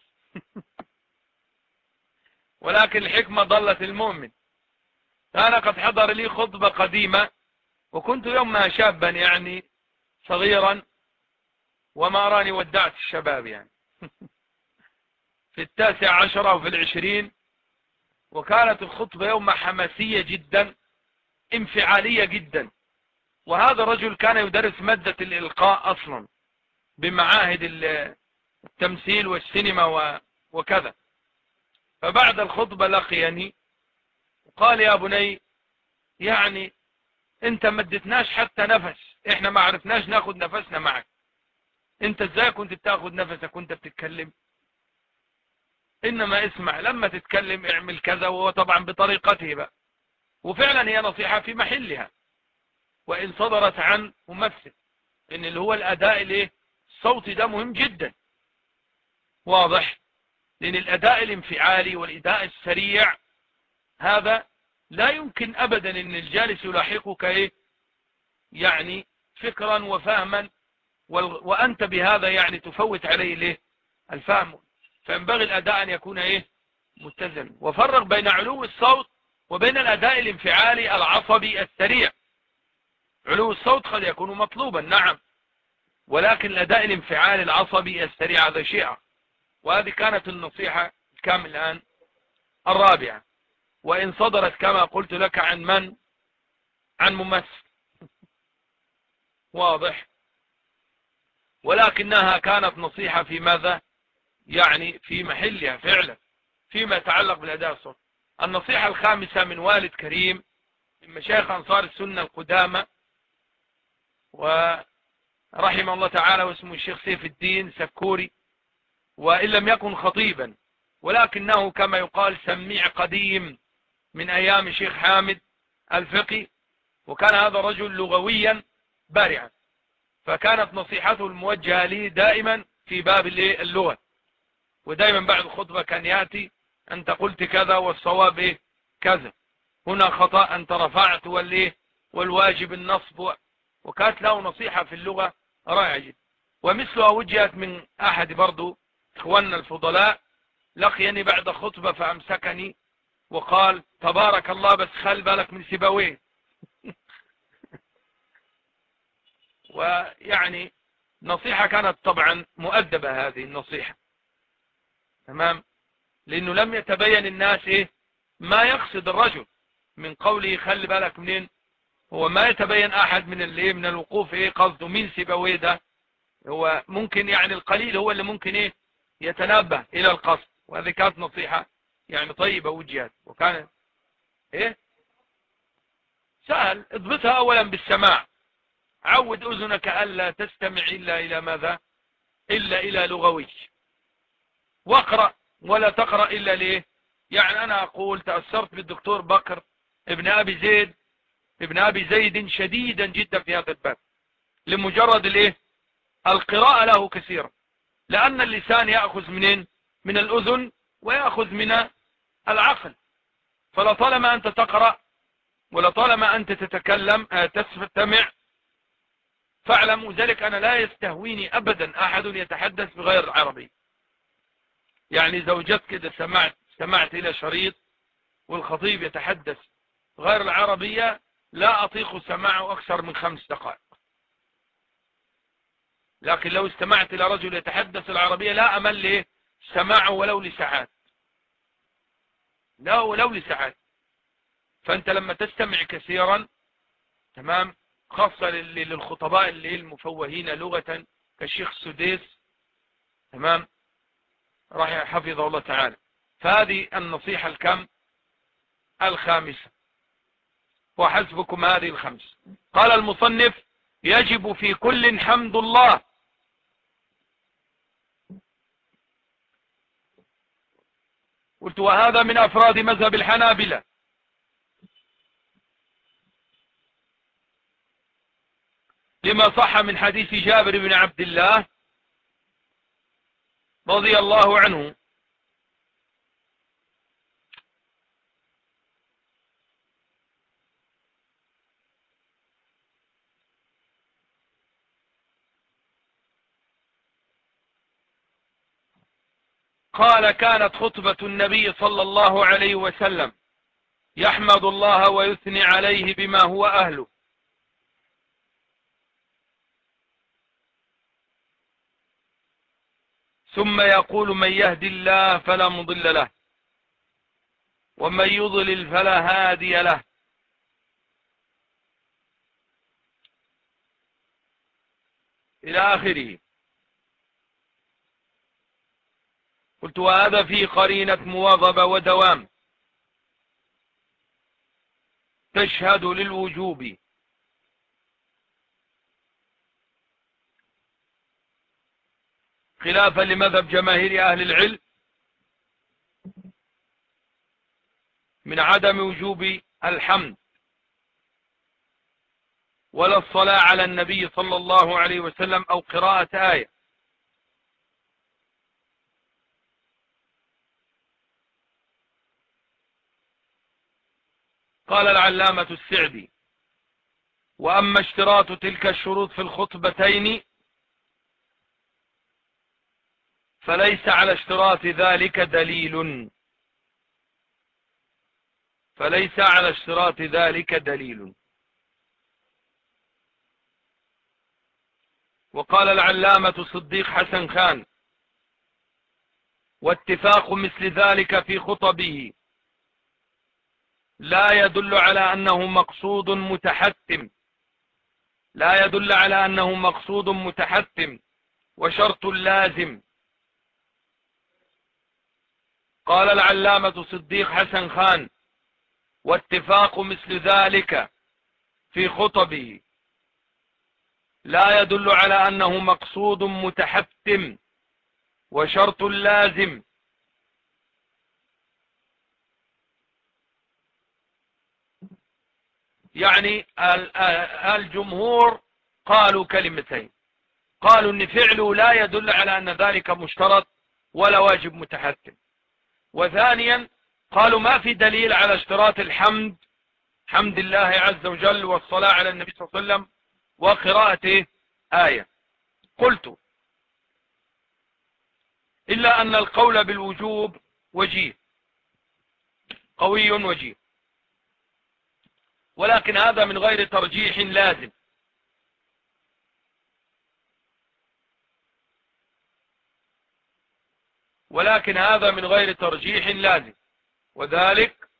Speaker 1: ولكن الحكمة ضلت المؤمن. أنا قد حضر لي خطبة قديمة، وكنت يومها شابا يعني صغيرا، وما أراني ودعت الشباب يعني في 19 وفي 20. وكانت الخطبة يومها حماسية جدا، انفعالية جدا. وهذا الرجل كان يدرس مادة الإلقاء أصلا بمعاهد التمثيل والسينما وكذا. فبعد الخطبة لقيني وقال: يا بني، يعني انت ما اديتناش حتى نفس، احنا ما عرفناش ناخد نفسنا معك، انت ازاي كنت بتاخد نفسك وانت بتتكلم؟ إنما اسمع لما تتكلم اعمل كذا، وهو طبعا بطريقته بقى، وفعلا هي نصيحة في محلها وإن صدرت عن ممثل، إن اللي هو الأداء الايه الصوتي ده مهم جدا، واضح، لأن الأداء الانفعالي والأداء السريع هذا لا يمكن أبدا أن الجالس يلاحقك إيه يعني فكرا وفهما، وأنت بهذا يعني تفوت عليه الايه الفهم. فينبغي الأداء أن يكون إيه متزن، وفرق بين علو الصوت وبين الأداء الانفعالي العصبي السريع. علو الصوت قد يكون مطلوبا نعم، ولكن الأداء الانفعالي العصبي السريع هذا شيء. وهذه كانت النصيحة الكاملة الآن الرابعة، وإن صدرت كما قلت لك عن من؟ عن ممثل، واضح، ولكنها كانت نصيحة في ماذا؟ يعني في محلها فعلا فيما يتعلق بالأداء الصوتي. النصيحة الخامسة من والد كريم من مشايخ أنصار السنة القدامى، ورحمه الله تعالى، واسمه الشيخ سيف الدين سكوري، وإن لم يكن خطيبا ولكنه كما يقال سميع قديم من أيام الشيخ حامد الفقي، وكان هذا رجل لغويا بارعا، فكانت نصيحته الموجهة لي دائما في باب اللغة، ودائما بعد الخطبة كان يأتي أنت قلت كذا والصواب إيه كذا، هنا خطأ أنت رفعت والواجب النصب، وكانت له نصيحة في اللغة رائعة جدا. ومثلها وجهت من أحد برضو إخواننا الفضلاء، لقيني بعد خطبة فأمسكني وقال تبارك الله بس خل بالك من سيبويه. ويعني نصيحة كانت طبعا مؤدبة هذه النصيحة، تمام، لأنه لم يتبين الناس إيه ما يقصد الرجل من قوله خلي بالك منين، هو ما يتبين أحد من الوقوف إيه قصده مين سيبويه ده، هو ممكن يعني القليل هو اللي ممكن إيه يتنبه إلى القصد. وهذه كانت نصيحة يعني طيبة وجهت، وكانت إيه سهل اضبطها أولا بالسماع، عود أذنك ألا تستمع إلا إلى ماذا؟ إلا إلى لغوي، واقرأ ولا تقرأ إلا ليه. يعني أنا أقول تأثرت بالدكتور بكر ابن أبي زيد شديدا جدا في هذا الباب، لمجرد القراءة له كثيرا، لأن اللسان يأخذ منين؟ من الأذن ويأخذ من العقل، فلطالما أنت تقرأ ولطالما أنت تتكلم تستمع فاعلم ذلك. أنا لا يستهويني أبدا أحد يتحدث بغير العربي، يعني زوجت كده سمعت إلى شريط والخطيب يتحدث غير العربية لا أطيق سماعه أكثر من 5 دقائق، لكن لو استمعت إلى رجل يتحدث العربية لا أمل سماعه ولو لساعات، لا ولو لساعات. فأنت لما تستمع كثيرا، تمام، خاصة للخطباء المفوهين لغة كالشيخ السديس، تمام، حفظه الله تعالى. فهذه النصيحة الكم الخامسة، وحسبكم هذه الخمس. قال المصنف يجب في كل حمد الله. قلت وهذا من أفراد مذهب الحنابلة، لما صح من حديث جابر بن عبد الله رضي الله عنه قال كانت خطبة النبي صلى الله عليه وسلم يحمد الله ويثني عليه بما هو أهله، ثم يقول من يهدي الله فلا مضل له ومن يضلل فلا هادي له، إلى آخره. قلت وهذا فيه قرينة مواظبة ودوام تشهد للوجوب، خلافا لمذهب جماهير أهل العلم من عدم وجوب الحمد ولا الصلاة على النبي صلى الله عليه وسلم أو قراءة آية. قال العلامة السعدي: وأما اشتراط تلك الشروط في الخطبتين فليس على اشتراط ذلك دليل، فليس على اشتراط ذلك دليل. وقال العلامة صديق حسن خان: واتفاق مثل ذلك في خطبه لا يدل على أنه مقصود متحتم، لا يدل على أنه مقصود متحتم وشرط لازم. قال العلامة صديق حسن خان: واتفاق مثل ذلك في خطبه لا يدل على أنه مقصود متحتم وشرط لازم. يعني الجمهور قالوا كلمتين، قالوا ان فعله لا يدل على أن ذلك مشترط ولا واجب متحتم. وثانيا قالوا ما في دليل على اشتراط الحمد، حمد الله عز وجل، والصلاة على النبي صلى الله عليه وسلم وقراءته آية. قلت: إلا أن القول بالوجوب وجيه، قوي وجيه، ولكن هذا من غير ترجيح لازم. ولكن هذا من غير ترجيح لازم، وذلك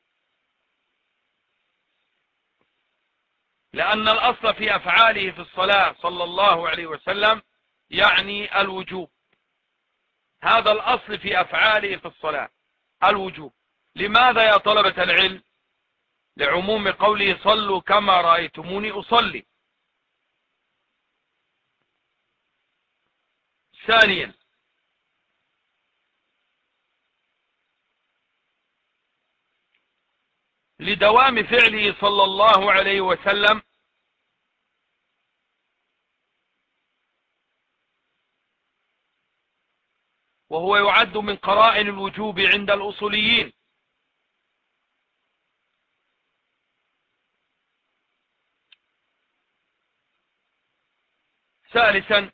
Speaker 1: لأن الأصل في أفعاله في الصلاة صلى الله عليه وسلم يعني الوجوب. هذا الأصل في أفعاله في الصلاة الوجوب. لماذا يا طلبة العلم؟ لعموم قوله صلوا كما رأيتموني أصلي. ثانيا لدوام فعله صلى الله عليه وسلم وهو يعد من قرائن الوجوب عند الأصوليين. ثالثا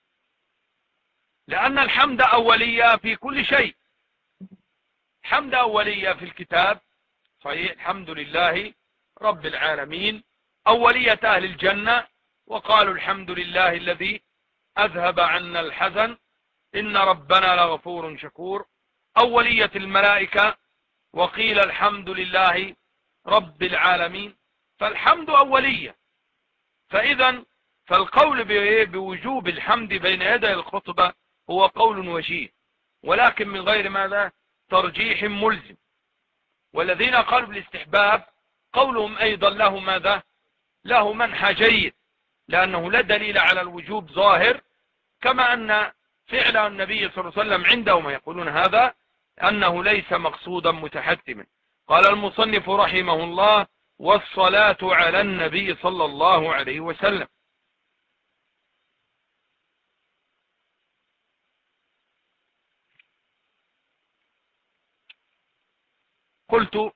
Speaker 1: لأن الحمد أولية في كل شيء، حمد أولية في الكتاب صحيح، الحمد لله رب العالمين، أولية أهل الجنة وقالوا الحمد لله الذي أذهب عنا الحزن إن ربنا لغفور شكور، أولية الملائكة وقيل الحمد لله رب العالمين، فالحمد أولية. فإذا فالقول بوجوب الحمد بين يدي الخطبة هو قول وجيه، ولكن من غير ماذا؟ ترجيح ملزم. والذين قالوا بالاستحباب قولهم أيضا له ماذا؟ له منحى جيد، لأنه لا دليل على الوجوب ظاهر، كما أن فعل النبي صلى الله عليه وسلم عندهم يقولون هذا أنه ليس مقصودا متحتما. قال المصنف رحمه الله: والصلاة على النبي صلى الله عليه وسلم. قلت: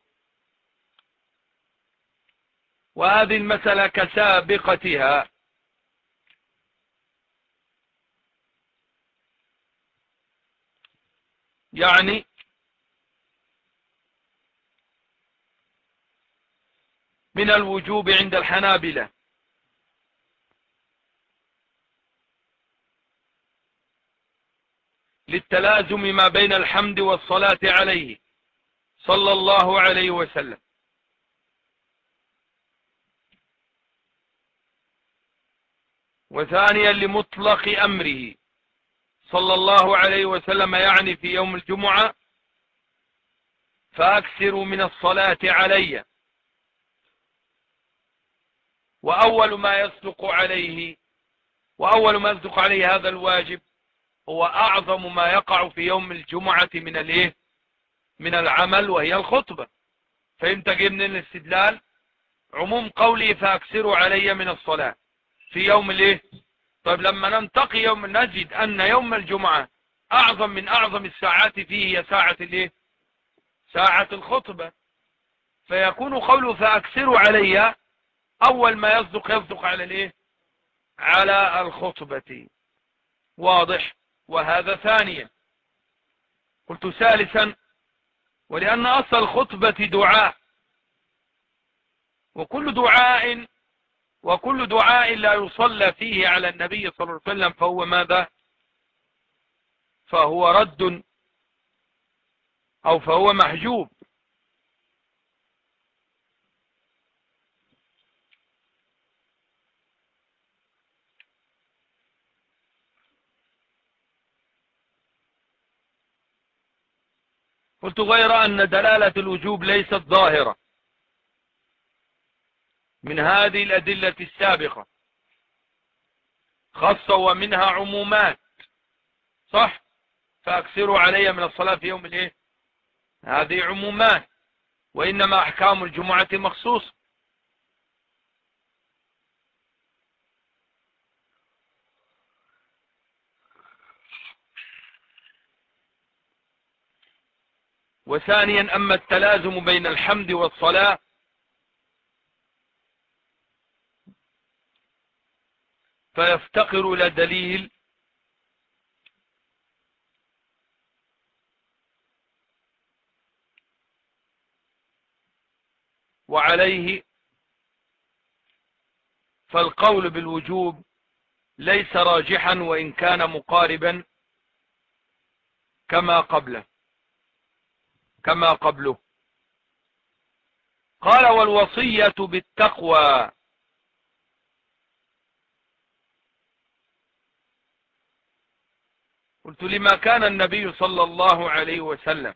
Speaker 1: وهذه المسألة كسابقتها، يعني من الوجوب عند الحنابلة للتلازم ما بين الحمد والصلاة عليه صلى الله عليه وسلم. وثانيا لمطلق أمره صلى الله عليه وسلم، يعني في يوم الجمعة: فأكثروا من الصلاة علي. وأول ما يصدق عليه هذا الواجب هو أعظم ما يقع في يوم الجمعة من العمل، وهي الخطبة. فهمت كيف من الاستدلال؟ عموم قولي فأكثروا علي من الصلاة في يوم الايه. طيب لما ننتقي يوم نجد أن يوم الجمعة أعظم من أعظم الساعات فيه هي ساعة الايه؟ ساعة الخطبة. فيكون قوله فأكثروا علي أول ما يصدق على الايه؟ على الخطبة. واضح؟ وهذا ثانيا. قلت ثالثا ولأن أصل الخطبة دعاء، وكل دعاء لا يصلى فيه على النبي صلى الله عليه وسلم فهو ماذا؟ فهو رد أو فهو محجوب. قلت غير أن دلالة الوجوب ليست ظاهرة من هذه الأدلة السابقة، خاصة ومنها عمومات. صح؟ فأكثروا علي من الصلاة في يوم الايه؟ هذه عمومات، وإنما أحكام الجمعة مخصوص. وثانيا أما التلازم بين الحمد والصلاة فيفتقر إلى دليل وعليه فالقول بالوجوب ليس راجحا وإن كان مقاربا كما قبله. قال والوصية بالتقوى. قلت لما كان النبي صلى الله عليه وسلم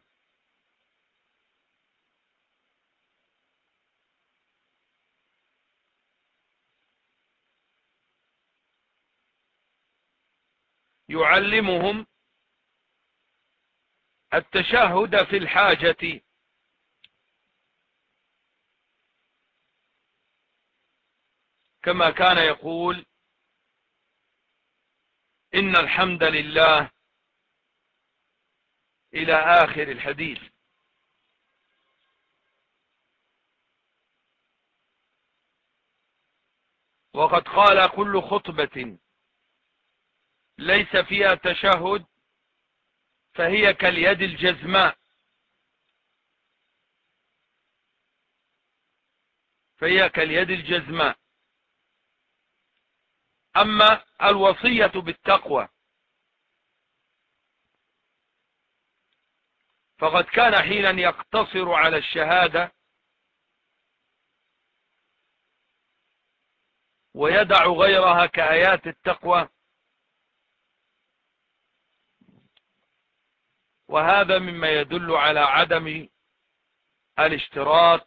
Speaker 1: يعلمهم التشهد في الحاجة، كما كان يقول إن الحمد لله إلى آخر الحديث. وقد قال كل خطبة ليس فيها تشهد فهي كاليد الجزماء، أما الوصية بالتقوى فقد كان حينا يقتصر على الشهادة ويدع غيرها كآيات التقوى، وهذا مما يدل على عدم الاشتراط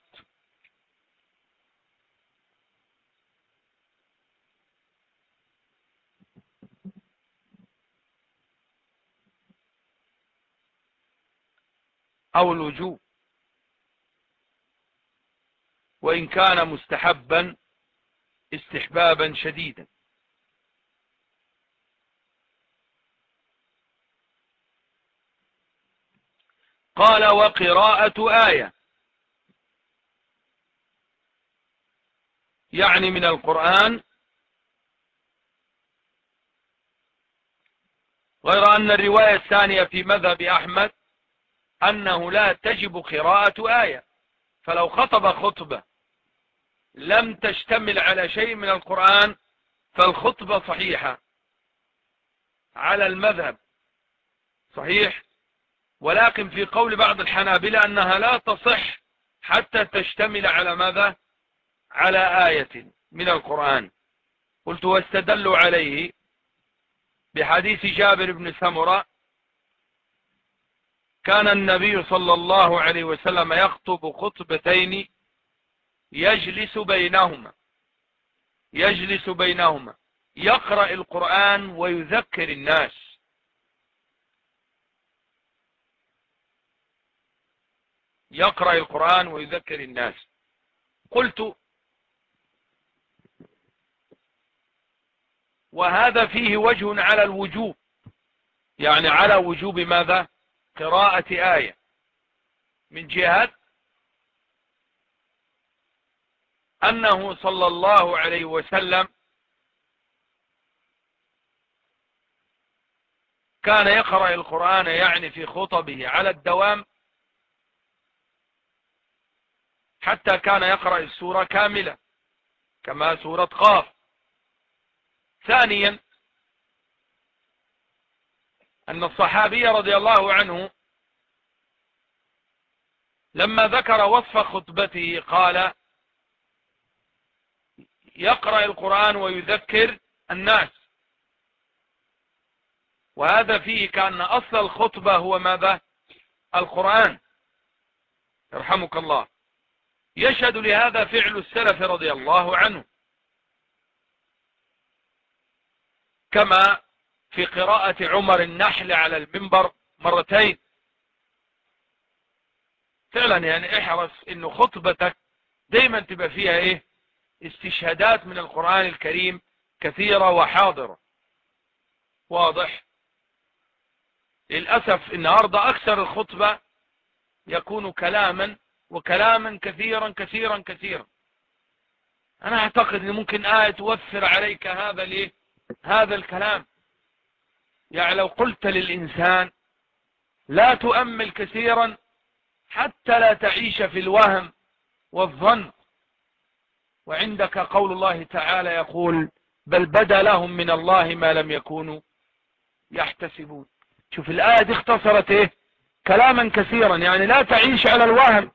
Speaker 1: أو الوجوب، وإن كان مستحبا استحبابا شديدا. قال وقراءة آية، يعني من القرآن، غير أن الرواية الثانية في مذهب أحمد أنه لا تجب قراءة آية، فلو خطب خطبة لم تشتمل على شيء من القرآن فالخطبة صحيحة على المذهب صحيح، ولكن في قول بعض الحنابلة أنها لا تصح حتى تشتمل على ماذا؟ على آية من القرآن. قلت واستدلوا عليه بحديث جابر بن سمرة كان النبي صلى الله عليه وسلم يخطب خطبتين يجلس بينهما يقرأ القرآن ويذكر الناس. يقرأ القرآن ويذكر الناس. قلت وهذا فيه وجه على الوجوب، يعني على وجوب ماذا؟ قراءة آية، من جهة أنه صلى الله عليه وسلم كان يقرأ القرآن يعني في خطبه على الدوام، حتى كان يقرأ السورة كاملة كما سورة قاف. ثانيا أن الصحابي رضي الله عنه لما ذكر وصف خطبته قال يقرأ القرآن ويذكر الناس، وهذا فيه كأن أصل الخطبة هو ماذا؟ القرآن، يرحمك الله. يشهد لهذا فعل السلف رضي الله عنه، كما في قراءة عمر النحل على المنبر مرتين. فعلا يعني احرص انه خطبتك دايما تبقى فيها ايه؟ استشهادات من القرآن الكريم كثيرة وحاضرة. واضح؟ للأسف النهاردة أكثر الخطبة يكون كلاما، وكلاما كثيرا كثيرا كثيرا. أنا أعتقد أن ممكن آية توفر عليك هذا الكلام. يعني لو قلت للإنسان لا تؤمل كثيرا حتى لا تعيش في الوهم والظن، وعندك قول الله تعالى يقول بل بدا لهم من الله ما لم يكونوا يحتسبون. شوف الآية دي اختصرت ايه؟ كلاما كثيرا، يعني لا تعيش على الوهم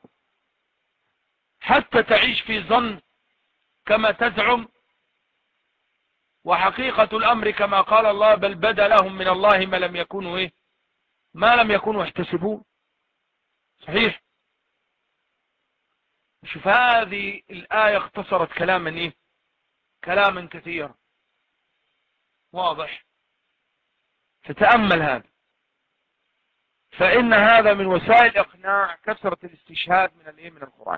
Speaker 1: حتى تعيش في ظن كما تزعم، وحقيقة الأمر كما قال الله بل بدا لهم من الله ما لم يكونوا ايه؟ ما لم يكونوا يحتسبون. صحيح؟ شوف هذه الآية اختصرت كلاما ايه؟ كلاما كثيرا. واضح؟ فتأمل هذا، فإن هذا من وسائل إقناع كثرة الاستشهاد من القرآن.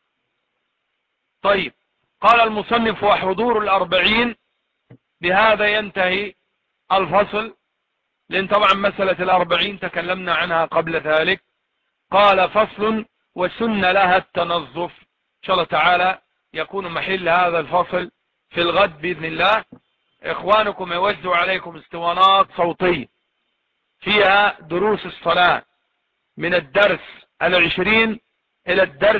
Speaker 1: طيب، قال المصنف وحضور الأربعين، بهذا ينتهي الفصل، لأن طبعا مسألة الأربعين تكلمنا عنها قبل ذلك. قال فصل وسن لها التنظف. إن شاء الله تعالى يكون محل هذا الفصل في الغد بإذن الله. إخوانكم يوزع عليكم اسطوانات صوتية فيها دروس الصلاة من الدرس 20 إلى الدرس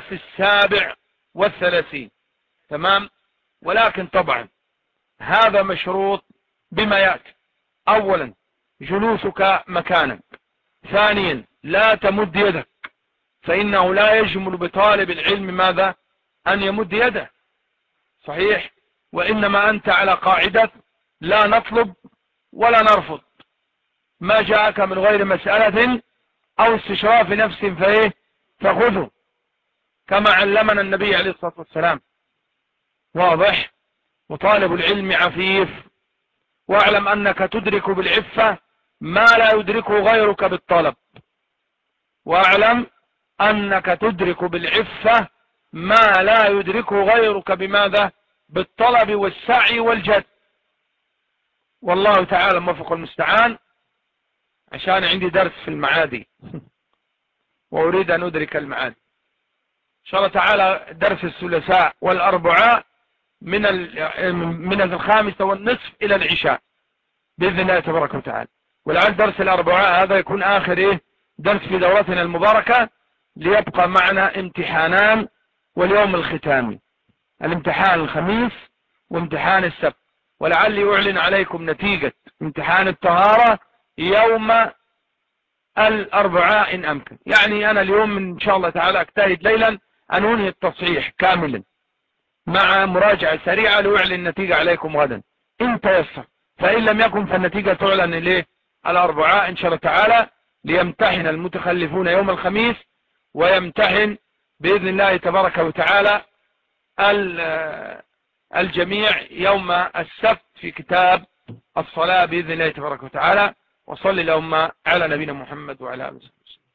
Speaker 1: 37. تمام؟ ولكن طبعا هذا مشروط بما يأتي: أولا جلوسك مكانك، ثانيا لا تمد يدك، فإنه لا يجمل بطالب العلم ماذا؟ أن يمد يده. صحيح؟ وإنما أنت على قاعدة لا نطلب ولا نرفض، ما جاءك من غير مسألة أو استشراف نفس فإيه فخذه، كما علمنا النبي عليه الصلاة والسلام. واضح؟ وطالب العلم عفيف، واعلم أنك تدرك بالعفة ما لا يدركه غيرك بالطلب، واعلم أنك تدرك بالعفة ما لا يدركه غيرك بماذا؟ بالطلب والسعي والجد. والله تعالى موفق المستعان، عشان عندي درس في المعادي وأريد أن أدرك المعادي. إن شاء الله تعالى درس الثلاثاء والأربعاء من 5:30 إلى العشاء بإذن الله تبارك وتعالى. ولعل درس الأربعاء هذا يكون آخر درس في دورتنا المباركة، ليبقى معنا امتحانان واليوم الختامي، الامتحان الخميس وامتحان السبت. ولعلي أعلن عليكم نتيجة امتحان الطهارة يوم الأربعاء إن أمكن. يعني أنا اليوم إن شاء الله تعالى أجتهد ليلا أن أنهي التصحيح كاملا مع مراجعة سريعة لأعلن النتيجة عليكم غدا إن تيسر، فإن لم يكن فالنتيجة تعلن ليه الأربعاء إن شاء الله تعالى، ليمتحن المتخلفون يوم الخميس ويمتحن بإذن الله تبارك وتعالى الجميع يوم السبت في كتاب الصلاة بإذن الله تبارك وتعالى. وصلي اللهم على نبينا محمد وعلى آله وصحبه.